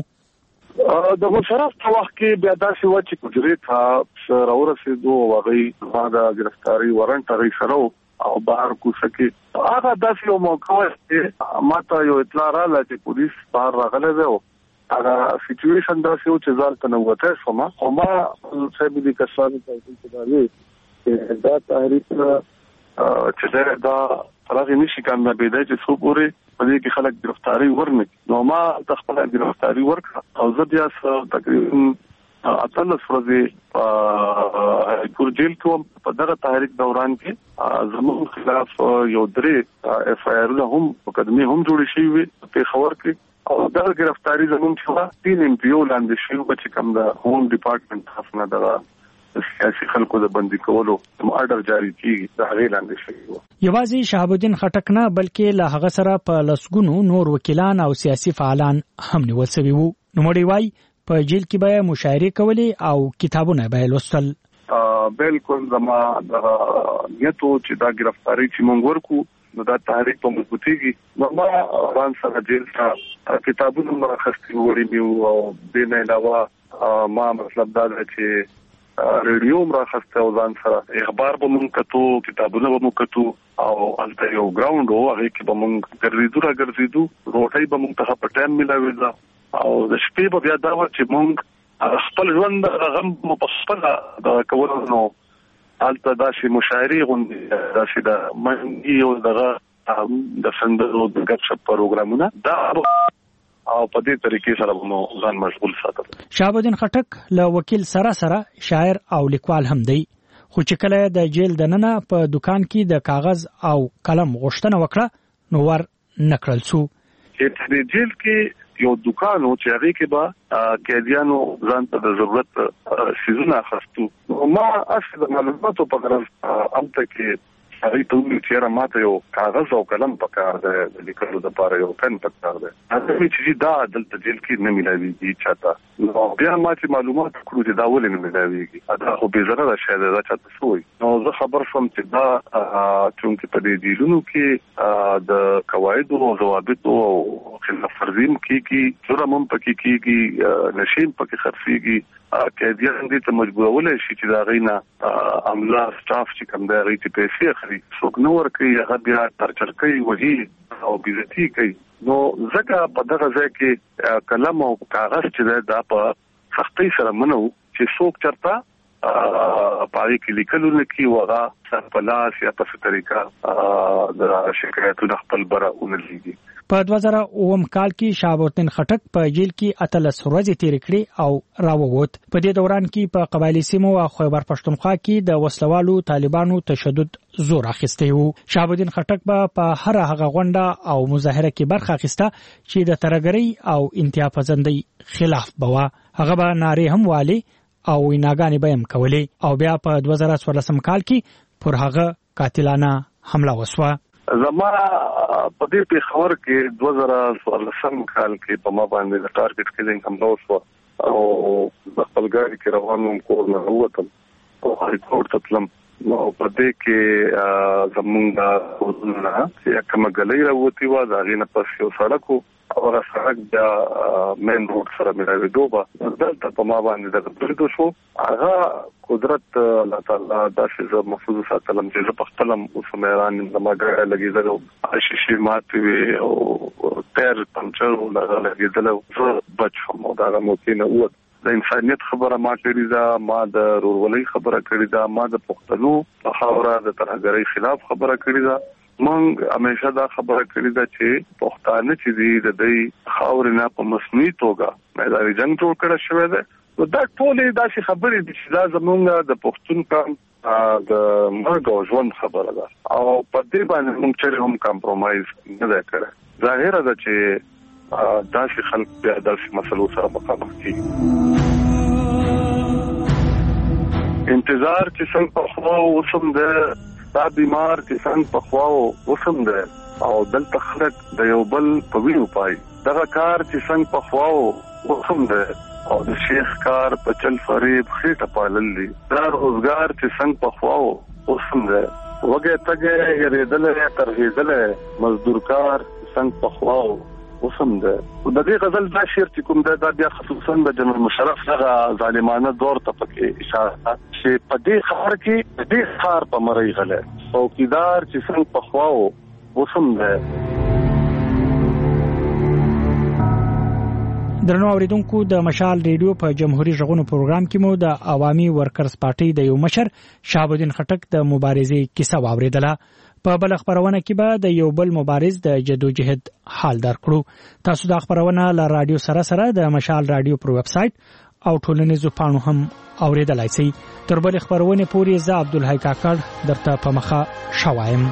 د مشرف په وخت کې بیا داسې و چې کجوري ته راورسېدو او هغه ما د گرفتاری وارنټ هغه سره او بهر کوڅه کې هغه داسې یو موقع چې ما ته یو اطلاع راغله چې پولیس بهر راغلی دی او هغه سچویشن داسې و چې ځان ته نه وته شوم. خو ما صاحب دې کسانو ته ویل چې دا تحریک چې دا راغی نشي کاندې بيدای چې څو پورې په دې کې خلک گرفتاری ورنه. نو ما د خپل گرفتاری ورکړه او زه بیا تقریبا اتلس ورځې په کور جیل کې په دغه تحریک دوران کې زموږ خلاف یو درې اف آی آر هم مقدمه هم جوړې شوې په خبر کې او دا گرفتاری زموږ چې تین ام پی او لاندې شو چې کوم د هوم ډپارټمنټ خاصه دغه سیاسي خلکو د بندي کولو آرډر جاری کیږي دا غیر لاندې شوی. یوازې شهاب الدین خټک نه بلکې له هغه سره په لسګونو نور وکیلان او سیاسي فعالان هم نیول شوي وو. نوموړی وایي په جیل کې به مشاعرې کولې او کتابونه به لوستل. بالکل زما د نیتو چې دا گرفتاری چې مونږ ورکو نو دا تحریک په مضبوطیږي نو ما ځان سره جیل ته کتابونه مرخصتي وړي مې او د نه علاوه ما مطلب دا چې ریډیو مرخصته او ځان سره اخبار به مونږ کتو کتابونه به مونږ کتو او البته یو ګراوند او هغه کې به مونږ ګرځېدو را ګرځېدو روټي به مونږ ته په ټایم ملاوي دا او د شپې به بیا دا و چې مونږ خپل ژوند غم په خپل د کولو نو البته دا شی مشاعري غونډه دا شی د منګي او دغه د سندرو د ګپ شپ پروګرامونه دا او په دې طریقې سره مو ځان مشغول ساتل. شهاب الدین خټک له وکیل سره سره شاعر او لیکوال هم دی خو چې کله د جیل دننه په دکان کې د کاغذ او قلم غوښتنه وکړه نو ور نکړل شو. چې د جیل کې یو دکان او چې هغه کې به قیدیانو ځان ته د ضرورت سيزونه اخستو ما اصل د معلوماتو په غرض امته کې هغه ته ویل چې را ماته یو کاغذ او قلم پکار دی د لیکلو لپاره یو پن پکار دی هغه چې دا دلته جیل کې نه ملایوي چاته نو بیا ما چې معلومات کړو چې دا ولې نه ملایوي دا خو به ضرر شاید دا چاته شوی نو زه خبر شوم چې دا چې په دې جیلونو کې د قواعد او ضوابط او خلاف ورزي کیږي جرم هم پکې کیږي نشیم پکې خرڅيږي قیدیان دې ته مجبورول شي چې دا غینا عمله سټاف چې کوم دی غي چې پیسې اخلي څوک نو ورکي هغه بیا ترچر کوي وږي او بیزتی کوي نو ځکه په دغه ځای کې قلم او کاغذ چې دا په سختۍ سره منو چې څوک چرته پاره کې لیکلو نه کی وغه سپلاس یا په طریقه د شکایتونو خپل براونه لګي. په دوه زره اووم کال کې شهاب الدین خټک په جیل کې اتلس ورځې تیر کړې او راووت. په دې دوران کې په قبایلی سیمو او خیبر پښتونخوا کې د وسلوالو طالبانو تشدد زور اخیستی وو. شهاب الدین خټک به په هر هغه غونډه او مظاهره کې برخه اخیسته چې د ترګری او انتها پسندۍ خلاف بوا. هغه به نارې هم والی او ویناګانې به هم کولې او بیا په دوه زره څوارلسم کال کې پر هغه قاتلانه حمله وسوه. زما په دې په خبر کې دوه زره څوارلسم کال کې په ما باندې د ټارګټ کیلینګ حمله وسوه او د خپل ګاډي کې روانم کور نه ووتم او هغه کور ته تلم نو په دې کې زمونږ ورونه چې کومه غلې راوتی و دا غینه پس یو سړک او را سړک د مین روډ سره ملایوي دوبه دلته په ما باندې د پریدو شو هغه قدرت الله تعالی د شزه محفوظ ساتلم چې په خپلم اوسمهران زما ګړې لګیدل شیشې ماتوي او تیر پنچر لګیدل او بچ هم دا موتینه و د انسانيت خبره ما کړې ده ما د رورولۍ خبره کړې ده ما د پښتنو په خاوره د ترهګرۍ خلاف خبره کړې ده مونږ همیشه دا خبره کړې ده چې پښتانه چې دي د دې خاورې نه په مصنوعي توګه میدان جنگ جوړ کړی شوی دی نو دا ټولې داسې خبرې دي چې دا زمونږ د پښتون کام د مرګ او ژوند خبره ده او په دې باندې موږ چې هم کمپرمایز نه ده کړی ظاهره ده چې داسې خلک بیا داسې مسلو سره مخامخ کیږي. انتظار چې څنګه په خوا اوسم ده دا بیمار چې څنګه په خوا اوسم ده او دلته خلک د یو بل په وینو پای دغه کار چې څنګه په خوا اوسم ده او د شیخ کار په چل فریب خېټه پاللې دا روزګار چې څنګه په خوا اوسم ده وګه تګه یریدل ترهیدل مزدور کار څنګه په خوا اوسم ده د دې غزل دا شعر چې کوم ده دا بیا خصوصا د جنرال مشرف هغه ظالمانه دور ته پکې اشاره چې په دې خبر کې د دې خار په مری غله څوکیدار چې څنګه په خوا اوسم ده. درنو اوریدونکو د مشال ریډیو په جمهوریت غونو پروګرام کې مو د عوامي ورکرز پارټي د یو مشر شهاب الدین خټک د مبارزې کیسه واوریدله. په بل خبرونه کې به د یو بل مبارز د جدوجہد حال درکړو. تاسو د خبرونه له رادیو سره سره د مشال رادیو پر ویب سټ او ټولنیزو پاڼو هم اوریدلای شئ. تر بل خبرونه پورې زه عبدالحی کاکړ درته په مخه شوایم.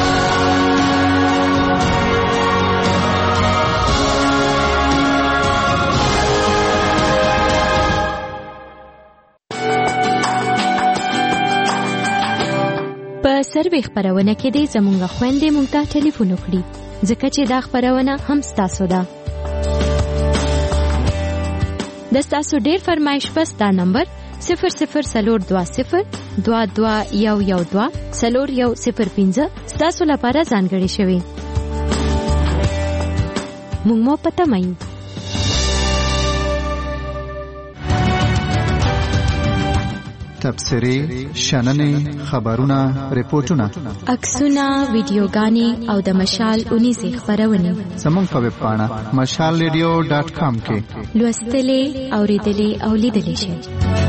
په سروي خبرونه کې د زمونږ خويندې مونږ ته ټلیفون وکړي ځکه چې دا خبرونه هم ستاسو ده. د ستاسو ډیر فرمایش په ستا نمبر صفر صفر سلور دوا صفر دوا دوا یو یو دوا سلور یو صفر پنځه ستاسو لپاره ځانګړي شوی. موږ مو پته مایو. تبصرې، شننې، خبرونه، ریپورتونه، عکسونه، ویډیوګانې او د مشال اونیزې خبرونه زموږ په ویب پاڼه مشال ریډیو ډاټ کام کې لوستلې، اوریدلې او لیدلې شئ.